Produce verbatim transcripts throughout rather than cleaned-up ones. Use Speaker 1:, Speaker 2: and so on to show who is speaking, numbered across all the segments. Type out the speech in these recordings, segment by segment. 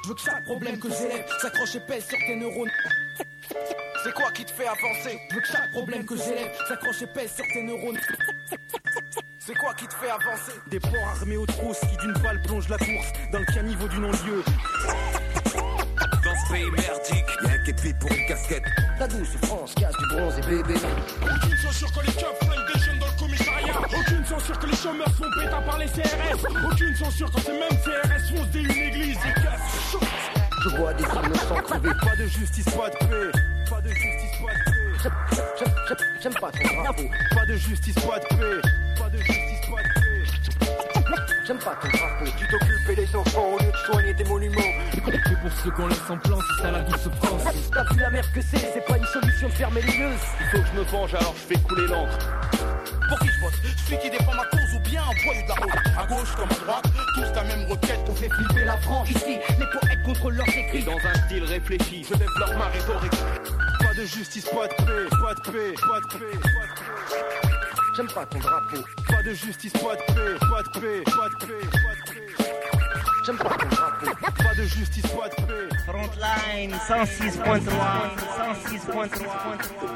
Speaker 1: Je veux que chaque problème que j'élève s'accroche et pèse sur tes neurones. C'est quoi qui te fait avancer? Je veux que chaque problème que j'élève s'accroche et pèse sur tes neurones. C'est quoi qui te fait avancer? Des porcs armés aux trousses qui d'une balle plongent la course dans le caniveau du non-lieu.
Speaker 2: Dans ce pays merdique, y'a un képi pour une casquette.
Speaker 3: La douce France casse du bronze et bébé.
Speaker 4: Aucune censure que les keufs flinguent des jeunes dans le commissariat. Aucune censure que les chômeurs font péter par les C R S. Aucune censure quand ces mêmes C R S foncent dès une église. Les keufs chauffent.
Speaker 3: Je vois des innocents crever.
Speaker 1: Pas de justice, pas de paix. Pas de justice, pas de paix.
Speaker 3: J'aime, j'aime, j'aime, j'aime pas ton drapeau.
Speaker 1: Pas de justice, pas de paix. Pas de justice, pas de paix.
Speaker 3: J'aime pas ton drapeau.
Speaker 1: Tu t'occupes des enfants au lieu de soigner tes monuments.
Speaker 5: C'est pour ceux qu'on laisse en plan, c'est ça la douce France.
Speaker 3: T'as vu la merde que c'est, c'est pas une solution de fermer les yeux.
Speaker 1: Il faut que je me venge, alors je fais couler l'encre.
Speaker 4: Pour qui je vote? Celui qui défend ma cause ou bien un voyou de la route? À gauche comme à droite, tous la même requête.
Speaker 3: On fait flipper la France. Ici, les poètes contrôlent leurs
Speaker 1: Et
Speaker 3: écrits.
Speaker 1: dans un style réfléchi, je développe ma rhétorique. Pas de justice, pas de paix. Pas de paix, pas de paix, pas de paix.
Speaker 3: J'aime pas ton drapeau.
Speaker 1: Pas de justice, pas de paix. Pas de paix, pas de paix, pas de paix.
Speaker 3: J'aime pas ton drapeau.
Speaker 1: Pas de justice, pas de paix.
Speaker 6: Frontline cent six point trois, cent six point trois.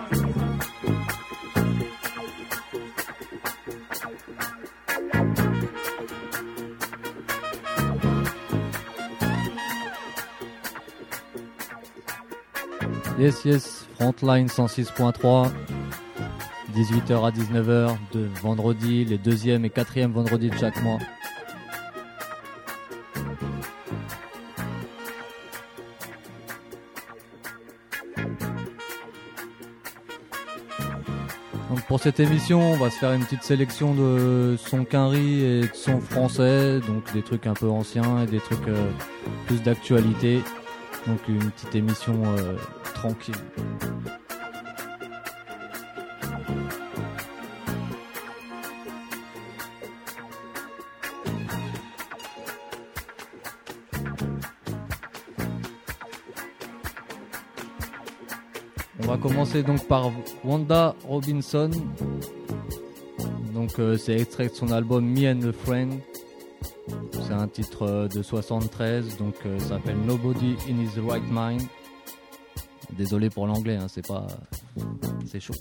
Speaker 7: Yes, yes, Frontline cent six point trois, dix-huit heures à dix-neuf heures de vendredi, les deuxième et quatrième vendredis de chaque mois. Donc pour cette émission, on va se faire une petite sélection de sons quinri et de sons français, donc des trucs un peu anciens et des trucs euh, plus d'actualité. Donc une petite émission euh, tranquille. On va commencer donc par Wanda Robinson. Donc euh, c'est extrait de son album Me and a Friend. C'est un titre euh, de soixante-treize, donc euh, ça s'appelle Nobody in His Right Mind. Désolé pour l'anglais, hein, c'est pas, c'est chaud.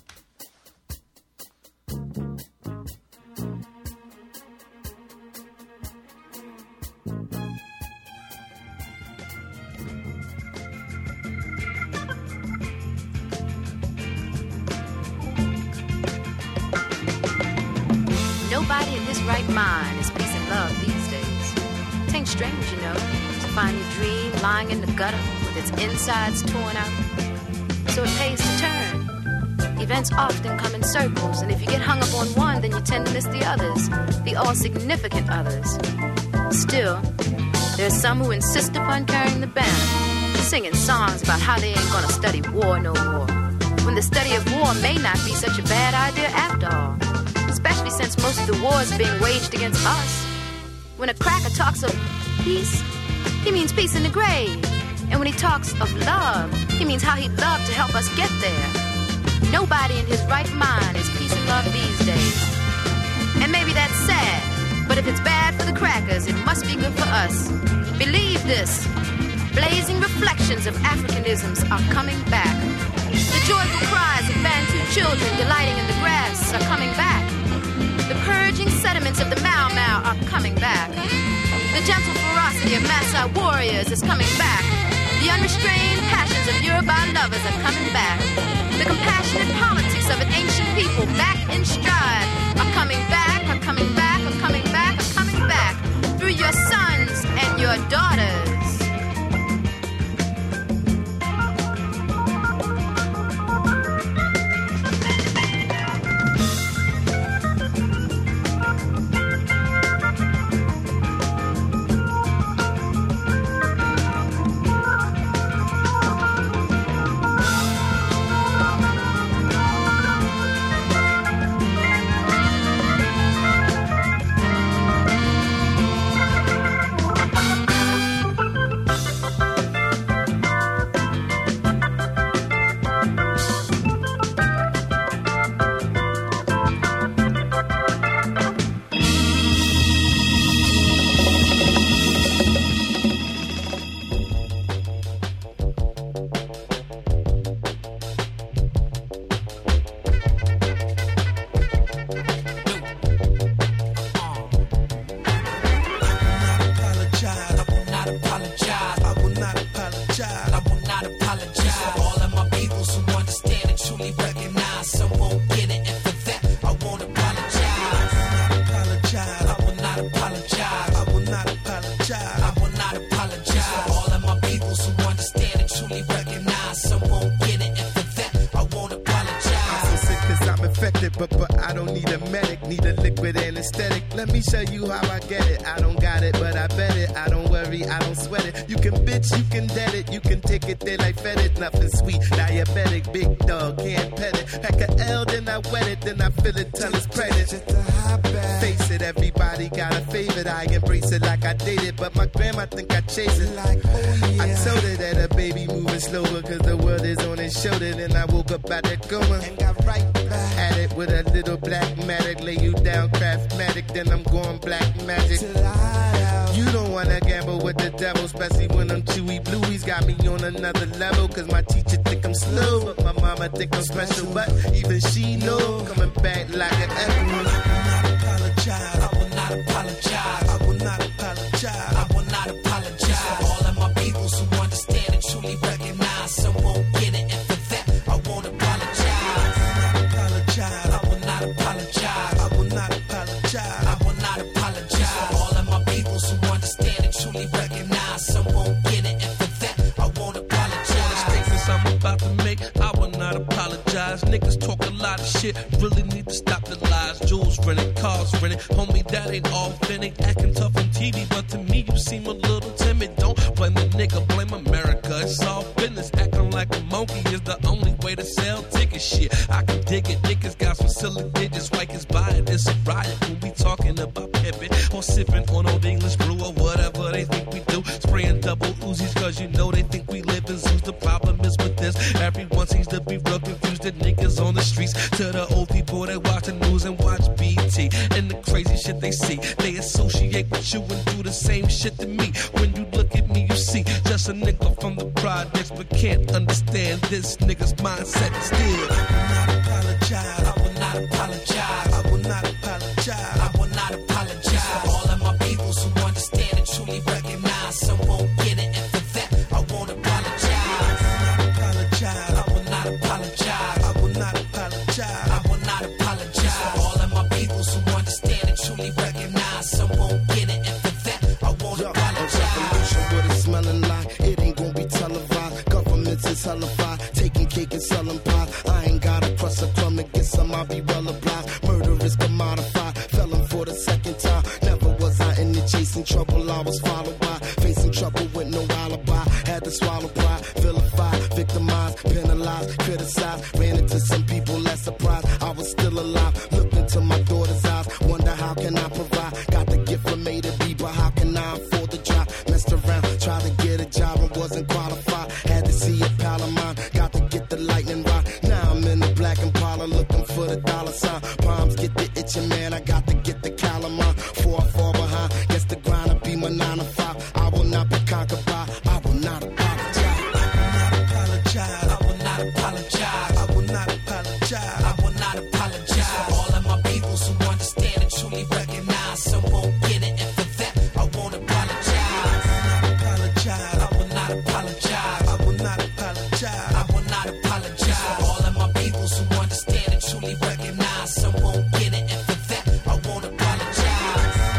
Speaker 8: Nobody in his right mind is peace and love these days. Tain't strange, you know, to find your dream lying in the gutter with its insides torn out. So it pays to turn. Events often come in circles, and if you get hung up on one, then you tend to miss the others, the all-significant others. Still, there's some who insist upon carrying the banner, singing songs about how they ain't gonna study war no more, when the study of war may not be such a bad idea after all. Especially since most of the war is being waged against us. When a cracker talks of peace, he means peace in the grave. And when he talks of love, he means how he'd love to help us get there. Nobody in his right mind is peace and love these days. And maybe that's sad, but if it's bad for the crackers, it must be good for us. Believe this, blazing reflections of Africanisms are coming back. The joyful cries of Bantu children delighting in the grass are coming back. The purging sediments of the Mau Mau are coming back. The gentle ferocity of Maasai warriors is coming back. The unrestrained passions of Yoruba lovers are coming back. The compassionate politics of an ancient people back in stride are coming back, are coming back, are coming back, are coming back through your sons and your daughters.
Speaker 2: not apologize. I will not apologize. I will not apologize for all of my peoples who understand and truly recognize. Some won't get it, and for that I won't apologize. I will not apologize. I will not apologize. I will not apologize for all of my peoples who understand and truly recognize. Some won't get it, and for that I won't apologize.
Speaker 9: I'm so sick 'cause I'm infected, but but I don't need a medic, need a liquid anesthetic. Let me show you how I get it. I don't got it, but I bet it. I don't worry, I don't sweat it. You can bitch, you can dead it, you can take it there like fed it. Nothing sweet, diabetic, big dog, can't pet it. Pack a L, then I wet it, then I feel it till it's pregnant. Face it, everybody got a favorite. I embrace it like I dated, but my grandma think I chase it. Like, oh yeah. I told her that a baby moving slower 'cause the world is on his shoulder. Then I woke up out that coma and got right back at it with a little black magic. Lay you down, craftmatic, then I'm going black magic. You don't wanna gamble with the devil, especially when I'm chewy blueies. Got me on another level 'cause my teacher think I'm slow, but my mama think I'm special. But even she know coming back like an echo. I will not apologize. I will not apologize. I will not apologize for all of my peoples who understand and truly recognize. Some won't get it, and for that I won't apologize. I will not apologize. I will not apologize. I will not apologize for all of my peoples who understand and truly recognize. Some won't get it, and for that I won't apologize. The statements I'm about to make, I will not apologize. Niggas talk a lot of shit, really need to stop the lies. Jewels rented, cars rented, homie, that ain't authentic. Acting tough on T V, but to me you seem a little timid. Don't blame the nigga, blame America. It's all business, acting like a monkey is the only way to sell tickets. Shit, I can dig it. Niggas got some silly digits, white is buying. It's a riot when we talking about pimping or sipping on old English brew or whatever they think we do. Spraying double Uzis 'cause you know they think we live in zoos. The problem is with this, everyone seems to be real confused. The niggas on the streets to the old people that watch the news and watch B T. And the crazy shit they see, they associate with you and do the same shit to me. When you look at me, you see just a nigga from the projects, but can't understand this nigga's mindset still. I will not apologize. I will not apologize. I will not apologize. I will not apologize for all of my peoples who understand and truly recognize. Some won't get it, and for that I won't apologize. I will not apologize. I will not apologize. I will not apologize for all of my peoples who understand and truly recognize. Some won't get it, and for that I won't Yo, apologize. A revolution, what it's smelling like, it ain't gonna be televised. Governments is hellified, taking cake and selling pie. I ain't gotta press a crumb and get some, I'll be well obliged. Murder is commodified, felon for the second time. Never was I in the chasing trouble, I was followed by. Facing trouble with no alibi, had to swallow pride. Vilified, victimized, penalized, criticized. Ran into some people less surprised I was still alive. Looked into my daughter's eyes, wonder how can I provide. Got the gift from A to B, but how can I afford the job? Messed around, tried to get a job and wasn't qualified. Had to see a pal of mine, got to get the lightning rod. Now I'm in the black Impala looking for the dollar sign. Palms get the itching, man, I got to get the Calamine. Before I fall behind, guess the grind will be my nine to five. I will not be conquered by, I will not apologize. I will not apologize. I will not apologize. I will not apologize for all of my peoples who understand and truly recognize. Some won't get it, and for that I won't apologize. I will not apologize. I will not apologize. I will not apologize for all of my peoples who understand and truly recognize. Some won't get it, and for that I won't apologize.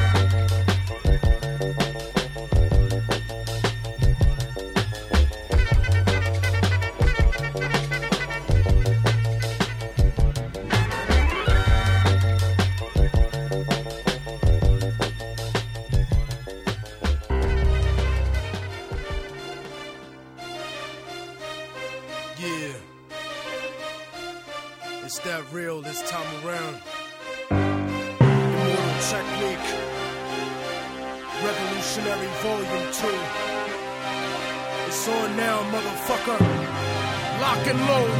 Speaker 4: Yeah, it's that real this time around. Immortal Technique, Revolutionary Volume two. It's on now, motherfucker. Lock and load.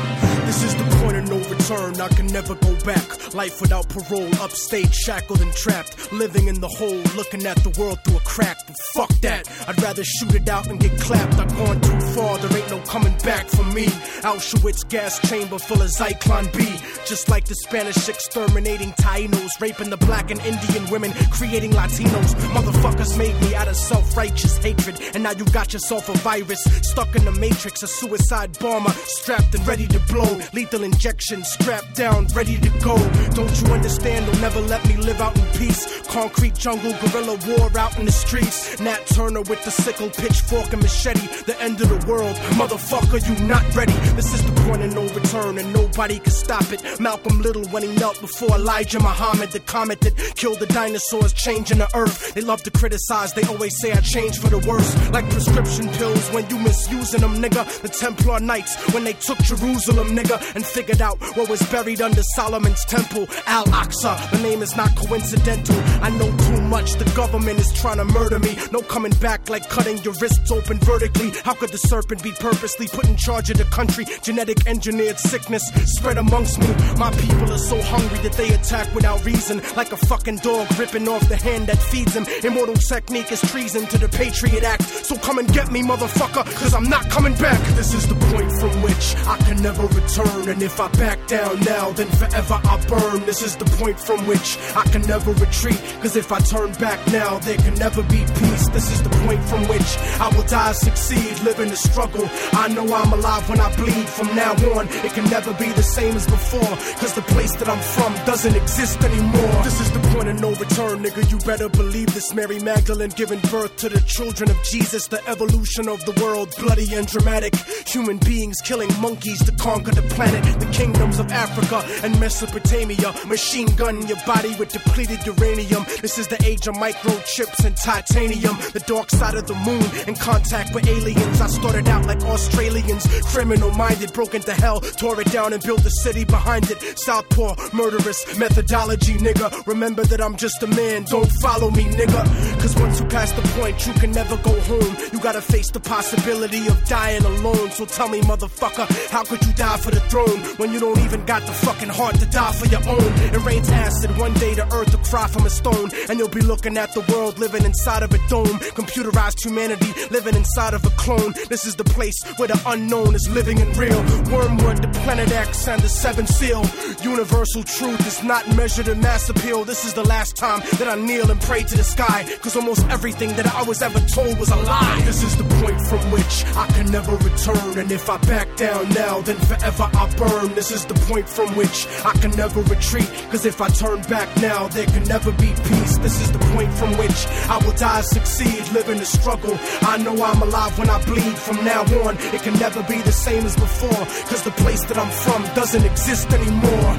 Speaker 4: This is the point of no return, I can never go back. Life without parole, upstate, shackled and trapped. Living in the hole, looking at the world through a crack. But fuck that, I'd rather shoot it out and get clapped. I've gone too far, there ain't no coming back for me. Auschwitz gas chamber full of Zyklon B. Just like the Spanish exterminating Tainos, raping the black and Indian women, creating Latinos. Motherfuckers made me out of self-righteous hatred. And now you got yourself a virus, stuck in the matrix. A suicide bomber, strapped and ready to blow. Lethal injection, strapped down, ready to go. Don't you understand, they'll never let me live out in peace. Concrete jungle, guerrilla war out in the streets. Nat Turner with the sickle, pitchfork and machete. The end of the world, motherfucker, you not ready. This is the point of no return and nobody can stop it. Malcolm Little when he knelt before Elijah Muhammad, the comet that killed the dinosaurs, changing the earth. They love to criticize, they always say I changed for the worse. Like prescription pills when you misusing them, nigga. The Templar Knights when they took Jerusalem, nigga, and figured out what was buried under Solomon's temple, Al-Aqsa. The name is not coincidental. I know too much, the government is trying to murder me. No coming back like cutting your wrists open vertically. How could the serpent be purposely put in charge of the country? Genetic engineered sickness spread amongst me. My people are so hungry that they attack without reason, like a fucking dog ripping off the hand that feeds him. Immortal technique is treason to the Patriot Act. So come and get me, motherfucker, cause I'm not coming back. This is the point from which I can never return. And if I back down now, then forever I burn. This is the point from which I can never retreat. Cause if I turn back now, there can never be peace. This is the point from which I will die, succeed, live in the struggle. I know I'm alive when I bleed. From now on, it can never be the same as before. Cause the place that I'm from doesn't exist anymore. This is the point of no return, nigga. You better believe this. Mary Magdalene giving birth to the children of Jesus. The evolution of the world, bloody and dramatic. Human beings killing monkeys to conquer the planet. The kingdoms of Africa and Mesopotamia. Machine gun your body with depleted uranium. This is the age of microchips and titanium. The dark side of the moon, in contact with aliens. I started out like Australians, criminal minded, broke into hell, tore it down and built the city behind it. Southpaw, murderous methodology, nigga. Remember that I'm just a man, don't follow me, nigga. Cause once you pass the point, you can never go home. You gotta face the possibility of dying alone. So tell me, motherfucker, how could you die for the throne when you don't even got the fucking heart to die for your own? It rains acid, one day the earth will cry from a stone. And you'll be looking at the world living inside of a dome. Computerized humanity living inside of a clone. This is the place where the unknown is living and real. Wormwood, the Planet X, and the Seventh Seal. Universal truth is not measured in mass appeal. This is the last time that I kneel and pray to the sky. Cause almost everything that I was ever told was a lie. This is the point from which I can never return. And if I back down now, then forever I burn. This is the point from which I can never retreat. Cause if I turn back now, there can never be peace. This is the point from which I will die, succeed, live in the struggle. I know I'm alive when I bleed. From now on, it can never be the same as before. Cause the place that I'm from doesn't exist anymore.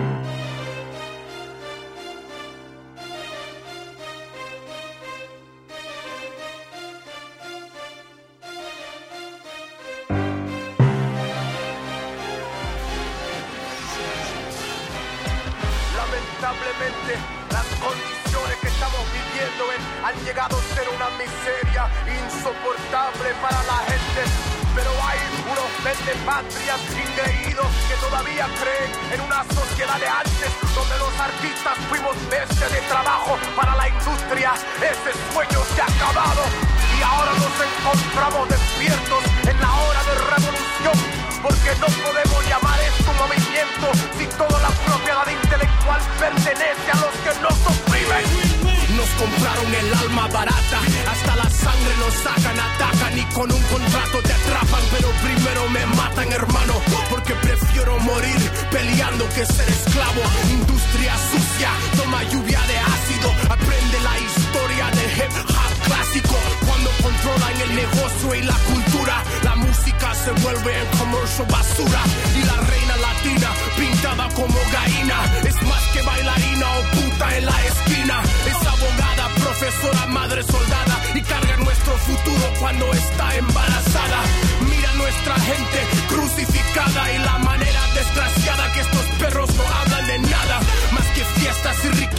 Speaker 1: Lamentablemente, las condiciones que estamos viviendo en, han llegado a ser una miseria insoportable para la gente. Pero hay unos vendepatrias ingreídos que todavía creen en una sociedad de antes, donde los artistas fuimos bestia de trabajo para la industria. Ese sueño se ha acabado y ahora nos encontramos despiertos en la hora de revolución. Porque no podemos llamar esto un movimiento si toda la propiedad intelectual pertenece a los que nos oprimen. Nos compraron el alma barata, hasta la sangre nos sacan, atacan y con un contrato te atrapan. Pero primero me matan, hermano, porque prefiero morir peleando que ser esclavo. Industria sucia, toma lluvia de ácido, aprende la historia del hip hop clásico. Cuando controlan el negocio y la cultura, la música se vuelve en commercial basura. Y la reina latina, pintada como gallina, es más que bailarina o puta en la esquina. Es abogada, profesora, madre soldada, y carga nuestro futuro cuando está embarazada. Mira nuestra gente crucificada y la manera desgraciada que estos perros no hablan de nada más que fiestas y riquezas.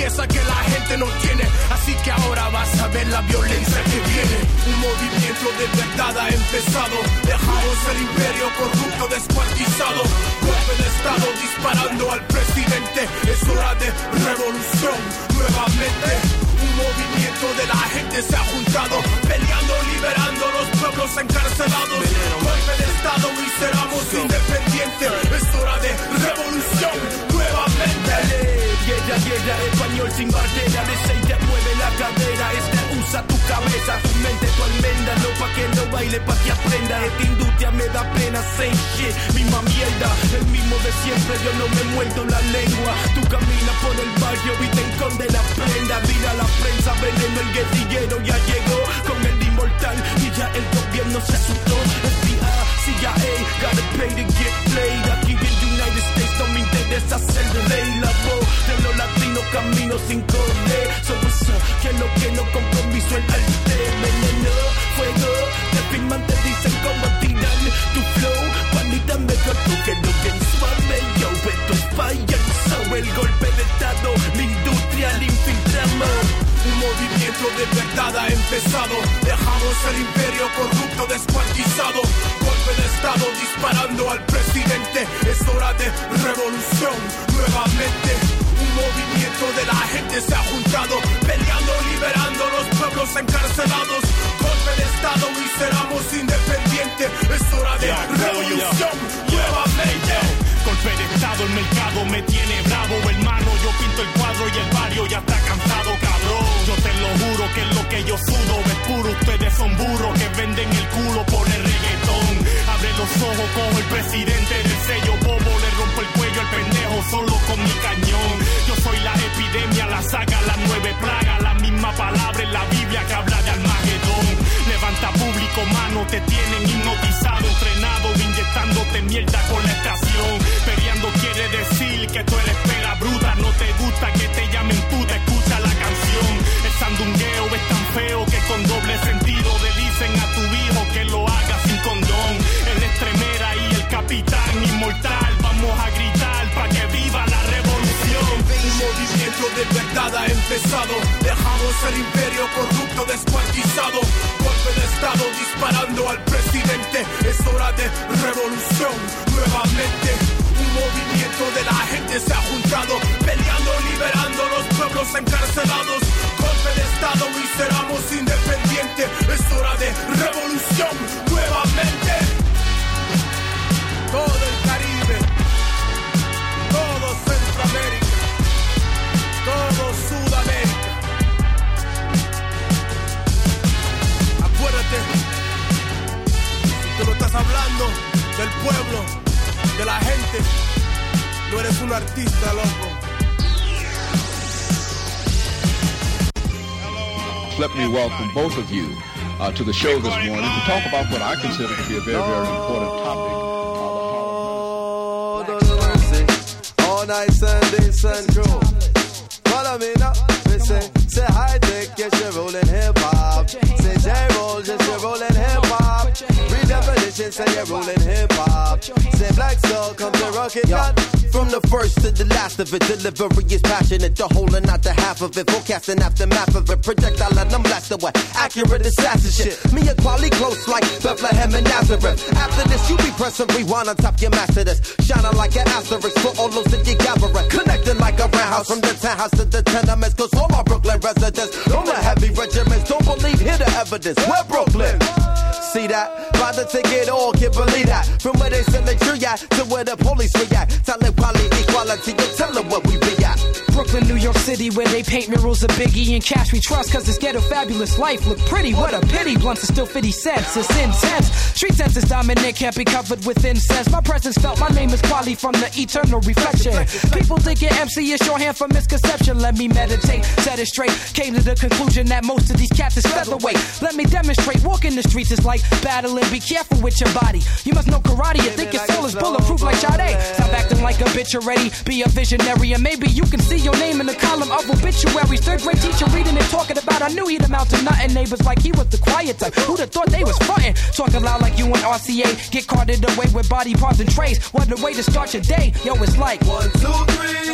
Speaker 4: riqueza que la gente no tiene. Así que ahora vas a ver la violencia que viene. Un movimiento de verdad ha empezado. Dejamos el imperio corrupto descuartizado. Golpe de estado disparando al presidente. Es hora de revolución nuevamente. Un movimiento de la gente se ha juntado, peleando, liberando los pueblos encarcelados. Golpe de estado y seramos independientes. Es hora de revolución nuevamente.
Speaker 1: Guerra, guerra, español sin barrera. De seis te mueve la cadera. Este usa tu cabeza, tu mente, tu almenda. No pa' que no baile, pa' que aprenda. Esta industria me da pena, same shit, misma mierda. El mismo de siempre, yo no me muerdo la lengua. Tú caminas por el barrio y te esconde la prenda. Mira la prensa, veneno, el guerrillero ya llegó con el inmortal y ya el gobierno se asustó. F B I, C I A, gotta pay to get played. Aquí en United States no me interesa ser ley. La voz de los latinos camino sin correr. Somos eso, que lo que no compromiso el arte. Veneno, fuego, te firman, te dicen cómo tirar tu flow. Panita mejor tú que lo que suave. Yo, esto es payaso. El golpe de estado, la industria la infiltramos. Un movimiento de verdad ha empezado. Dejamos el imperio corrupto descuartizado. Golpe de estado disparando al presidente. Es hora de revolución nuevamente. Un movimiento de la gente se ha juntado, peleando, liberando los pueblos encarcelados. Golpe de estado y seramos independientes. Es hora de revolución nuevamente.
Speaker 10: Golpe de estado, el mercado me tiene bravo, hermano. Yo pinto el cuadro y el barrio ya está cansado, cabrón. Yo te lo juro que es lo que yo sudo. Es puro, ustedes son burros que venden el culo por el reggaetón. Abre los ojos, cojo el presidente del sello bobo. Le rompo el cuello al pendejo solo con mi cañón. Yo soy la epidemia, la saga, las nueve plagas. La misma palabra en la Biblia que habla de Armagedón. Levanta público, mano, te tienen hipnotizado, entrenado, inyectándote mierda con la estación. Peleando quiere decir que tú eres pera bruta. No te gusta que te llamen puta, escucha la canción. El sandungueo es tan feo que con doble sentido le dicen a tu hijo que lo haga sin condón. El estremera y el capitán inmortal. Vamos a gritar pa' que viva la revolución.
Speaker 4: Un movimiento de verdad ha empezado. Dejamos el imperio corrupto descuartizado. Golpe de estado disparando al presidente. Es hora de revolución nuevamente. Un movimiento de la gente se ha juntado, peleando, liberando los pueblos encarcelados. Golpe de estado y seramos independientes. Es hora de revolución nuevamente. Todo el Caribe, todo Centroamérica, todo Sudamérica. Acuérdate, si tú no estás hablando del pueblo, de la gente, no eres un artista, loco.
Speaker 11: Let me welcome both of you uh, to the show this morning to talk about what I consider to be a very, very important topic.
Speaker 12: All night Sunday Central. Follow me now. We say, say hi, take yes, you're rolling hip hop. Say J roll, yes, you're rolling hip hop. Redefinition, say you're rolling hip hop. Say Black Soul, come to rock it, gun.
Speaker 13: From the first to the last of it, delivery is passionate. The whole and not the half of it. Forecasting aftermath of it. Projectile and I'm blasted with accurate assassin shit. Me and Quali close like Bethlehem and Nazareth. After this, you be pressing rewind on top your master this. Shining like an asterisk for all those that you gather. Connecting like a roundhouse from the townhouse to the tenements. Cause all my Brooklyn residents, all the heavy regiments, don't believe, hear the evidence. We're Brooklyn. See that? Buy the ticket, all can't believe that. From where they send the tree at to where the police react. Tell it quality, equality, you tell them what we be at.
Speaker 14: Brooklyn, New York City, where they paint murals of Biggie and Cash we trust. Cause this ghetto fabulous life look pretty. What a pity. Blunts are still fifty cents. It's intense. Street sense is dominant, can't be covered with incense. My presence felt, my name is Quali from the eternal reflection. People think your M C is shorthand for misconception. Let me meditate, set it straight. Came to the conclusion that most of these cats is featherweight. Let me demonstrate. Walking the streets is like battling. Be careful with your body. You must know karate. You think your soul is bulletproof like Sade. Stop acting like a bitch already. Be a visionary and maybe you can see your name in the column of obituaries. Third grade teacher reading and talking about. I knew he'd amount to nothing. Neighbors like he was the quiet type. Who'd have thought they was frontin'? Talking loud like you and R C A. Get carted away with body parts and trays. What a way to start your day. Yo, it's like
Speaker 12: one, two, three.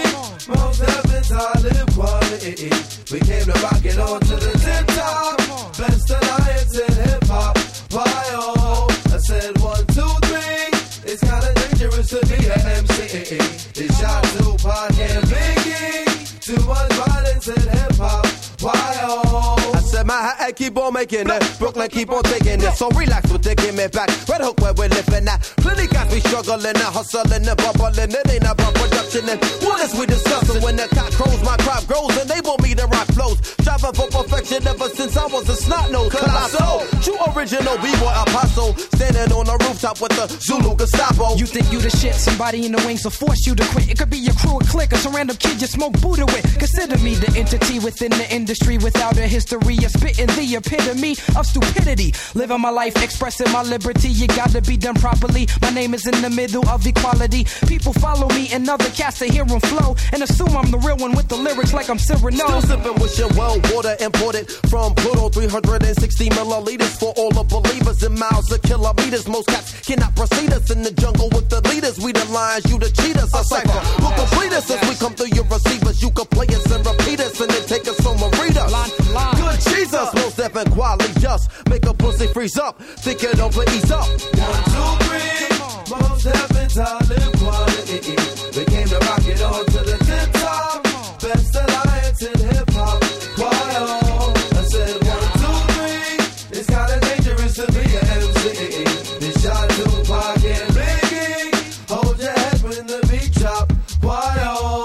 Speaker 12: Most heavens I live quality. We came to rock it on to the tip top. Best alliance in hip hop. Why oh? I said one, two, three. It's kinda dangerous to be an M C. It's shot Tupac and Biggie. Too much violence in hip hop. Why oh?
Speaker 13: I said Manhattan keep on making it, Brooklyn keep on taking it. So relax with the give me back. Red Hook where we're living at. Plenty guys we struggling and hustling and bubbling. It ain't about production and what is we discussing? When the cock crows, my crop grows and they want me to rock flows. Striving for perfection ever since I was a snot nose. Colossal, true original B-boy apostle. Standing on the rooftop with the Zulu Gestapo.
Speaker 14: You think you the shit? Somebody in the wings will force you to quit. It could be your crew, a clique, or some random kid you smoke Buddha with. Consider me the entity within the industry without a history. A spitting the epitome of stupidity. Living my life, expressing my liberty. You gotta be done properly. My name is in the middle of equality. People follow me and other cats to hear them flow and assume I'm the real one with the lyrics like I'm Cyrano.
Speaker 13: Still sipping with your well water imported from Pluto. Three hundred sixty milliliters for all the believers in miles of kilometers. Most cats cannot proceed us in the jungle with the leaders. We the lions, you the cheaters. A cipher who complete us as we come through your receivers. You can play us and repeat us and then take us home and read us. Good Jesus, most deaf and quality just make a pussy freeze up. Think it over, ease up.
Speaker 12: One, two, three. Most heavens I live quality. We came to rock it on to the tip top. Best alliance in hip hop. Quiet. I said one, two, three. It's kinda dangerous to be an M C. This shot Tupac and Biggie. Hold your head when the beat drop. Quiet.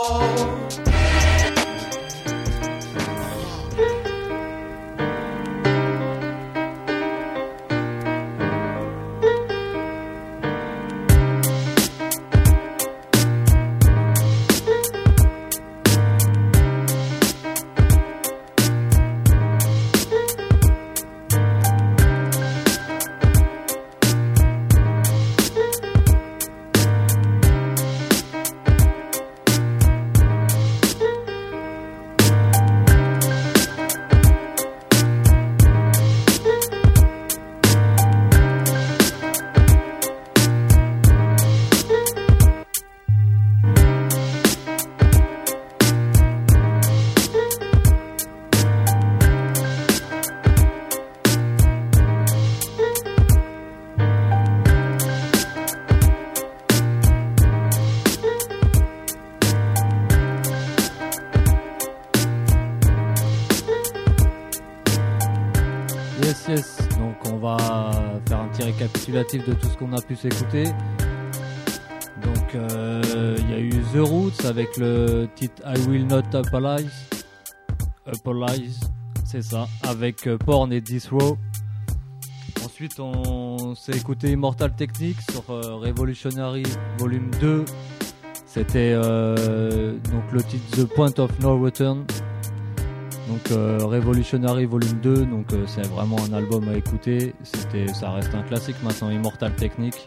Speaker 7: Yes, yes. Donc on va faire un petit récapitulatif de tout ce qu'on a pu s'écouter. Donc il euh, y a eu The Roots avec le titre I Will Not Apologize. Apologize, c'est ça. Avec euh, Porn et Death Row. Ensuite on s'est écouté Immortal Technique sur euh, Revolutionary Volume deux. C'était euh, donc le titre The Point of No Return. Donc euh, Revolutionary Volume deux, donc euh, c'est vraiment un album à écouter. C'était, ça reste un classique maintenant, Immortal Technique.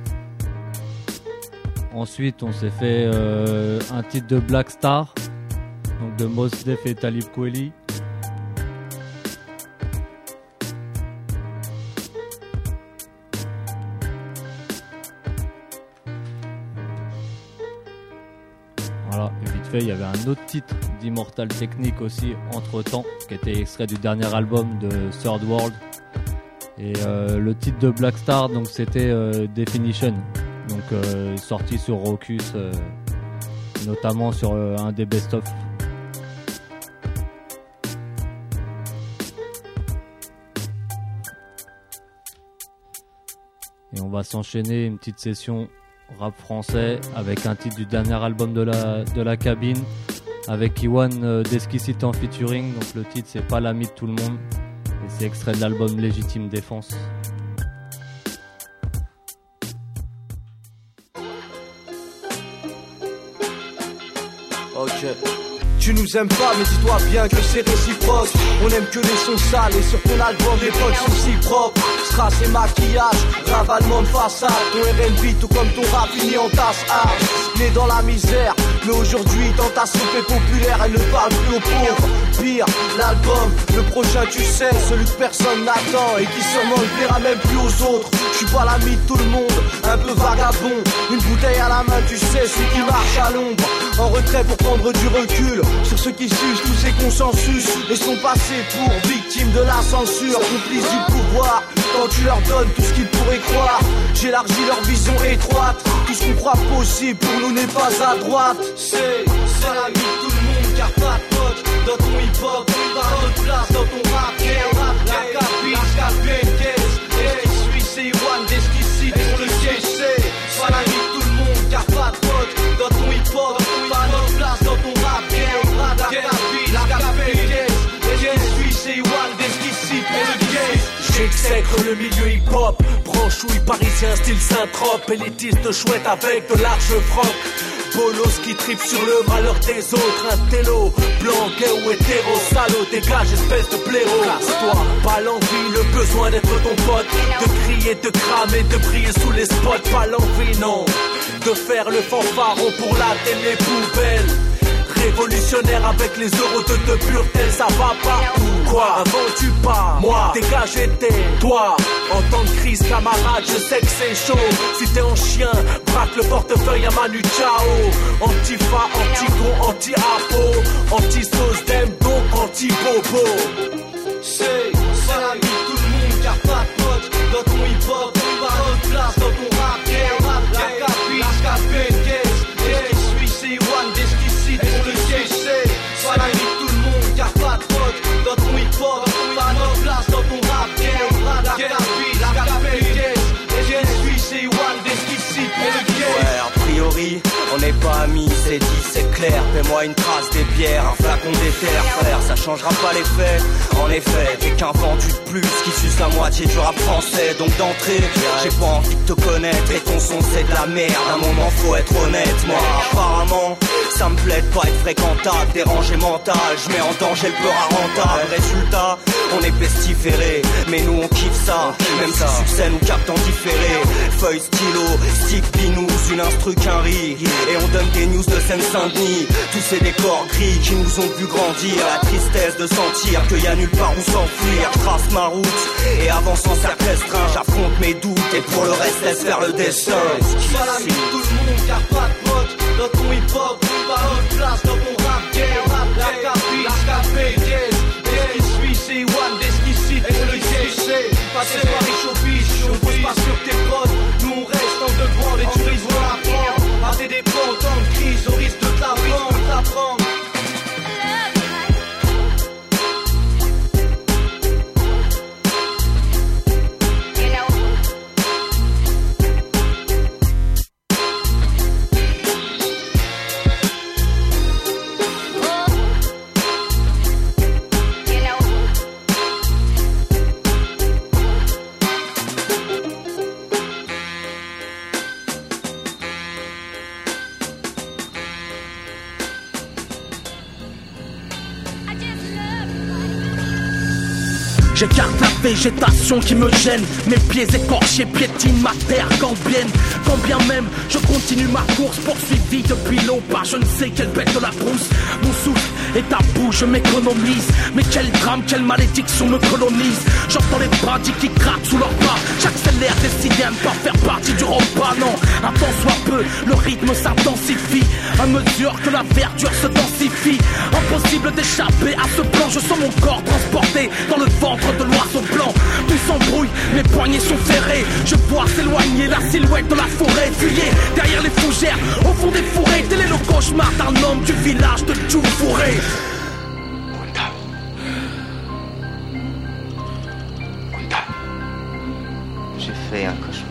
Speaker 7: Ensuite on s'est fait euh, un titre de Black Star, donc de Mos Def et Talib Kweli. Voilà, et vite fait, il y avait un autre titre d'Immortal Technique aussi, entre temps, qui était extrait du dernier album de Third World. Et euh, le titre de Black Star, donc c'était euh, Definition, donc euh, sorti sur Raucus, euh, notamment sur euh, un des best-of. Et on va s'enchaîner une petite session rap français avec un titre du dernier album de la, de la cabine avec Iwan euh, d'Esquisite en featuring. Donc le titre c'est Pas l'ami de tout le monde et c'est extrait de l'album Légitime Défense.
Speaker 13: Ok.
Speaker 15: Tu nous aimes pas, mais dis-toi bien que c'est réciproque. On aime que les sons sales et sur ton album les potes sont si propres. Strass et maquillage, ravalement de façade. Ton R and B tout comme ton rap fini en tasse art. Né dans la misère, mais aujourd'hui dans ta soupe est populaire, elle ne parle plus aux pauvres. Pire, l'album, le prochain tu sais, celui que personne n'attend et qui sûrement ne plaira même plus aux autres. Je suis pas l'ami de tout le monde, un peu vagabond. Une bouteille à la main, tu sais, celui qui marche à l'ombre. En retrait pour prendre du recul sur ceux qui sucent tous ces consensus et sont passés pour victimes de la censure, complices du pouvoir. Quand tu leur donnes tout ce qu'ils pourraient croire, j'élargis leur vision étroite. Tout ce qu'on croit possible pour nous n'est pas à droite. C'est, c'est l'ami de tout le monde car pas de pote dans ton hip-hop, pas de place dans ton rap game. La capiche, la caisse, et qui suit c'est Iwan d'esquisite pour le siège. C'est pas l'ami de tout le monde car pas de pote dans ton hip-hop, pas de place dans ton rap game. La capiche, la caisse, et qui suit c'est Iwan d'esquisite pour le siège.
Speaker 16: J'exècre le milieu hip-hop, branchouille parisien style Saint-Trope, élitiste chouette avec de larges frocs. Bolos qui tripe sur le malheur des autres. Un télo, blanc, gay ou hétéro. Salaud, dégage, espèce de blaireau. Casse-toi, pas l'envie, le besoin d'être ton pote. De crier, de cramer, de briller sous les spots. Pas l'envie, non, de faire le fanfaron pour la télé poubelle. Révolutionnaire avec les euros de te pureté, ça va pas ou quoi? Avant tu pas, moi, dégage et tais, toi. En temps de crise, camarade, je sais que c'est chaud. Si t'es en chien, braque le portefeuille à Manu Chao. Antifa, anti-con, anti-apo, anti-sauce d'aime, donc anti-bobo.
Speaker 15: C'est, c'est l'ami de tout le monde, car pas de pote dans ton hip-hop, pas de place dans ton rap game. La capiche, la capiche, et qui suit c'est Iwan d'esquisite pour le siège. C'est pas l'ami de tout le monde, car pas de pote dans ton hip-hop, pas de place dans ton rap game. La capiche, la capiche, et qui suit c'est Iwan d'esquisite pour le siège.
Speaker 17: Ouais, a priori, on n'est pas amis, c'est dit, c'est clair. Fais-moi une trace des bières, un flacon d'éther, frère, ça changera pas les faits. En effet, t'es qu'un vendu de plus qui suce la moitié du rap français. Donc d'entrée, j'ai pas envie de te connaître. Et ton son c'est de la merde, à un moment faut être honnête. Moi apparemment, ça me plaît de pas être fréquentable. Dérangé mental, je mets en danger le peur à rentable. Résultat, on est pestiféré, mais nous on kiffe ça. Même si succès nous capte en différé. Feuille, stylo, stick, binous, une instru qu'un rire. Et on donne des news de Seine-Saint-Denis. Tous ces décors gris qui nous ont vu grandir. La tristesse de sentir qu'il y a nulle part où s'enfuir. Je trace ma route et avance en cercle restreint. J'affronte mes doutes et pour le reste laisse faire le destin.
Speaker 15: Pas l'ami de tout le monde car pas de pote dans ton hip-hop, pas de place dans ton rap game. La capiche, la capiche, et qui suit c'est Iwan d'esquisite pour le siège. C'est pas tes soirées showbiz, on pose pas sur tes potes. Nous on reste en devant, les touristes vont l'apprendre. À tes dépens, temps de crise, au risque de te la prendre, de la prendre.
Speaker 18: J'écarte la végétation qui me gêne. Mes pieds écorchés piétinent ma terre gambienne. Quand bien même je continue ma course poursuivie depuis l'eau par je ne sais quelle bête de la brousse. Mon souffle est à bout, je m'économise. Mais quel drame, quelle malédiction me colonise. J'entends les bandits qui craquent sous leurs pas. J'accélère, décidé à ne pas faire partie du repas. Non, un temps soit peu, le rythme s'intensifie à mesure que la verdure se densifie. Impossible d'échapper à ce plan. Je sens mon corps transporté dans le ventre de l'oiseau blanc. Tout s'embrouille, mes poignets sont ferrés. Je vois s'éloigner la silhouette de la forêt. Fuyez derrière les fougères, au fond des fourrés. Tel est le cauchemar d'un homme du village de Djoufouré.
Speaker 17: J'ai fait un cauchemar.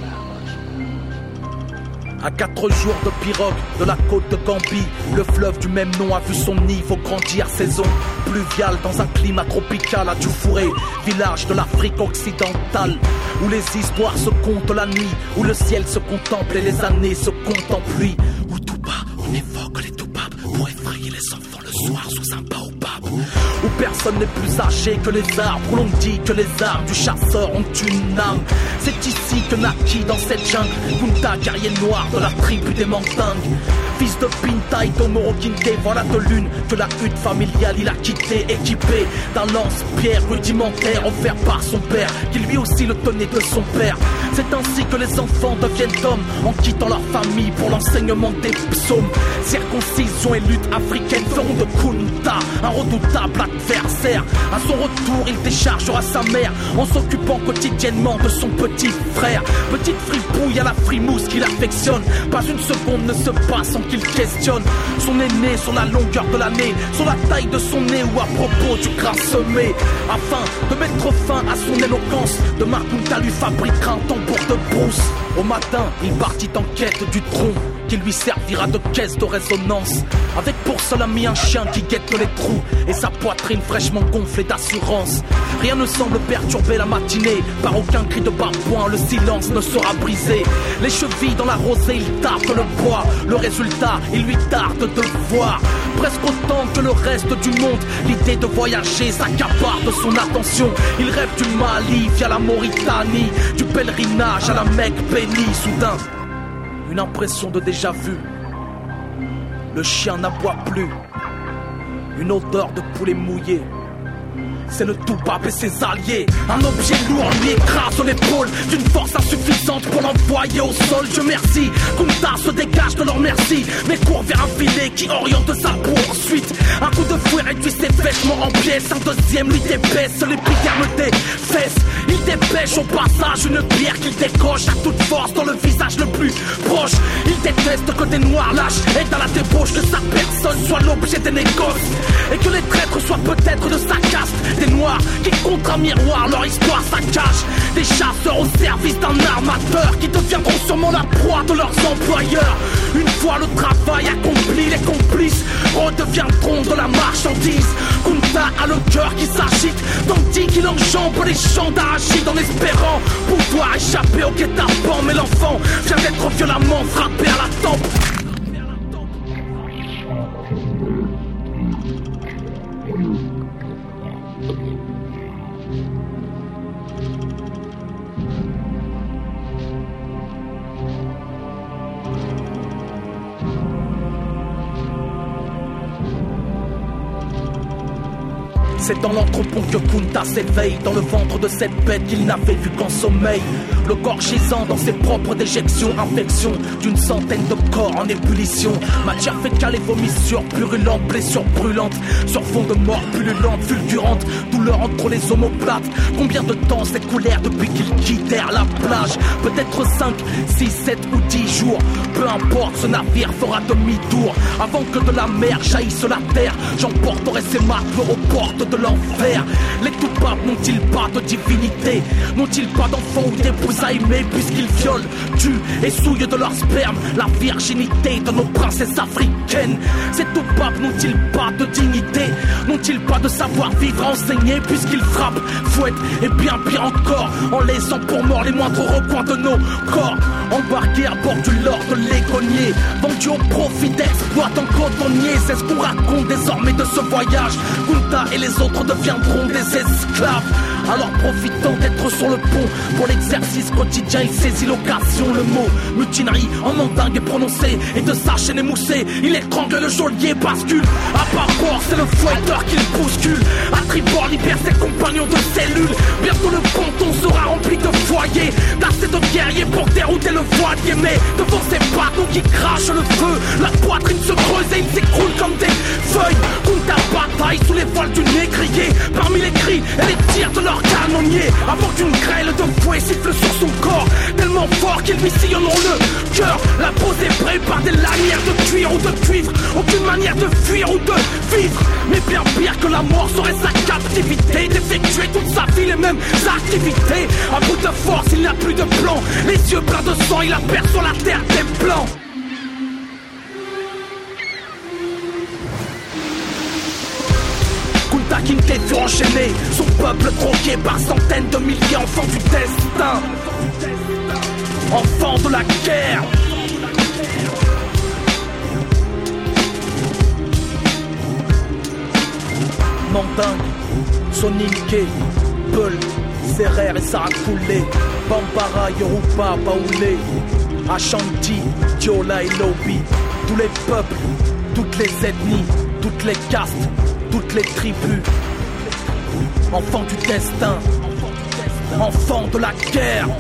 Speaker 18: À quatre jours de pirogue de la côte de Gambie, le fleuve du même nom a vu son niveau grandir. Saison pluviale dans un climat tropical à Djoufouré, village de l'Afrique occidentale, où les histoires se comptent la nuit, où le ciel se contemple et les années se comptent en pluie, où tout bas on évoque les toubabs pour effrayer les enfants le soir sous un baobab, où personne n'est plus âgé que les arbres, où l'on dit que les armes du chasseur ont une âme. C'est ici que naquit dans cette jungle Kunta, guerrier noir de la tribu des Mandingues. Fils de Pinta et Tomoro Kinte, voilà de l'une que la hutte familiale il a quitté, équipé d'un lance-pierre rudimentaire offert par son père, qui lui aussi le tenait de son père. C'est ainsi que les enfants deviennent hommes en quittant leur famille pour l'enseignement des psaumes. Circoncision et lutte africaine feront de Kunta un redoutable adversaire. À son retour, il déchargera sa mère en s'occupant quotidiennement de son petit frère. Petite fripouille à la frimousse qu'il affectionne, pas une seconde ne se passe sans qu'il questionne son aîné sur la longueur de l'année, sur la taille de son nez ou à propos du grain semé. Afin de mettre fin à son éloquence, demain Kunta lui fabriquera un tambour de brousse. Au matin, il partit en quête du tronc qui lui servira de caisse de résonance, avec pour seul ami un chien qui guette les trous et sa poitrine fraîchement gonflée d'assurance. Rien ne semble perturber la matinée, par aucun cri de babouin le silence ne sera brisé. Les chevilles dans la rosée, il tape le bois, le résultat, il lui tarde de voir. Presque autant que le reste du monde, l'idée de voyager s'accapare de son attention. Il rêve du Mali via la Mauritanie, du pèlerinage à la Mecque bénie. Soudain, une impression de déjà-vu. Le chien n'aboie plus. Une odeur de poulet mouillé. C'est le Toubab et ses alliés. Un objet lourd lui écrase l'épaule d'une force insuffisante pour l'envoyer au sol. Dieu merci, Kunta se dégage de leur merci, mais court vers un filet qui oriente sa poursuite. Un coup de fouet réduit ses vêtements en pièces. Un deuxième lui débaisse l'épiderme des fesses. Il dépêche au passage une pierre qu'il décoche à toute force dans le visage le plus proche. Il déteste que des noirs lâches aident à la débauche, que sa personne soit l'objet des négoces, et que les traîtres soient peut-être de sa caste. Des noirs qui contre un miroir leur histoire s'accachent. Des chasseurs au service d'un armateur qui deviendront sûrement la proie de leurs employeurs. Une fois le travail accompli, les complices redeviendront de la marchandise. Kunta a le cœur qui s'agite tandis qu'il enjambe les champs d'arachide en espérant pouvoir échapper au guet-apens. Mais l'enfant vient d'être violemment frappé à la tempe. C'est dans l'entrepont que Kunta s'éveille, dans le ventre de cette bête qu'il n'avait vu qu'en sommeil. Le corps gisant dans ses propres déjections, infection d'une centaine de corps en ébullition. Matière fécale et vomissure purulente, blessure brûlante, sur fond de mort pullulante, fulgurante, douleur entre les omoplates. Combien de temps s'écoulèrent depuis qu'ils quittèrent la plage? Peut-être cinq, six, sept ou dix jours. Peu importe, ce navire fera demi-tour avant que de la mer jaillisse la terre. J'emporterai ces matelots aux portes de l'enfer. Les Toubabs n'ont-ils pas de divinité? N'ont-ils pas d'enfants ou d'épouses à aimer, puisqu'ils violent, tuent et souillent de leur sperme la virginité de nos princesses africaines? Ces Toubabs n'ont-ils pas de dignité? N'ont-ils pas de savoir-vivre à enseigner, puisqu'ils frappent, fouettent et bien pire encore en laissant pour mort les moindres recoins de nos corps? Embarqués à bord du Lord de l'Égonier, vendus au profit d'exploitants cotonniers. C'est ce qu'on raconte désormais de ce voyage. Kunta et les autres deviendront des esclaves. Alors profitant d'être sur le pont pour l'exercice quotidien, il saisit l'occasion. Le mot mutinerie en mandingue est prononcé, et de sa chaîne émoussée il étrangle le geôlier, bascule. À bord c'est le fouetteur qu'il bouscule. À tribord libère ses compagnons de cellule. Bientôt le ponton sera rempli de foyers, d'assez de guerriers pour dérouter le voilier. Mais devant ces bateaux qui crachent le feu, la poitrine se creuse et il s'écroule comme des feuilles. Kunta bataille sous les voiles du négrier, parmi les cris et les tirs de leur canonnier, avant qu'une grêle de fouet siffle sur son corps, tellement fort qu'ils lui sillonneront le cœur. La pose est prête par des lanières de cuir ou de cuivre, aucune manière de fuir ou de vivre. Mais bien pire que la mort serait sa captivité, d'effectuer toute sa vie les mêmes activités. À bout de force il n'a plus de plan, les yeux pleins de sang il aperçoit la terre des blancs. Kunta Kinte fut enchaîné, son peuple troqué par centaines de milliers, enfants du destin, enfants de la guerre. complètement dingue. Soninke, Peul, Serrer et Sarah Koulé, Bambara, Yoruba, Baoulé, Ashanti, Diola et Lobi. Tous les peuples, toutes les ethnies, toutes les castes, toutes les tribus. Enfants du destin, enfants de la guerre.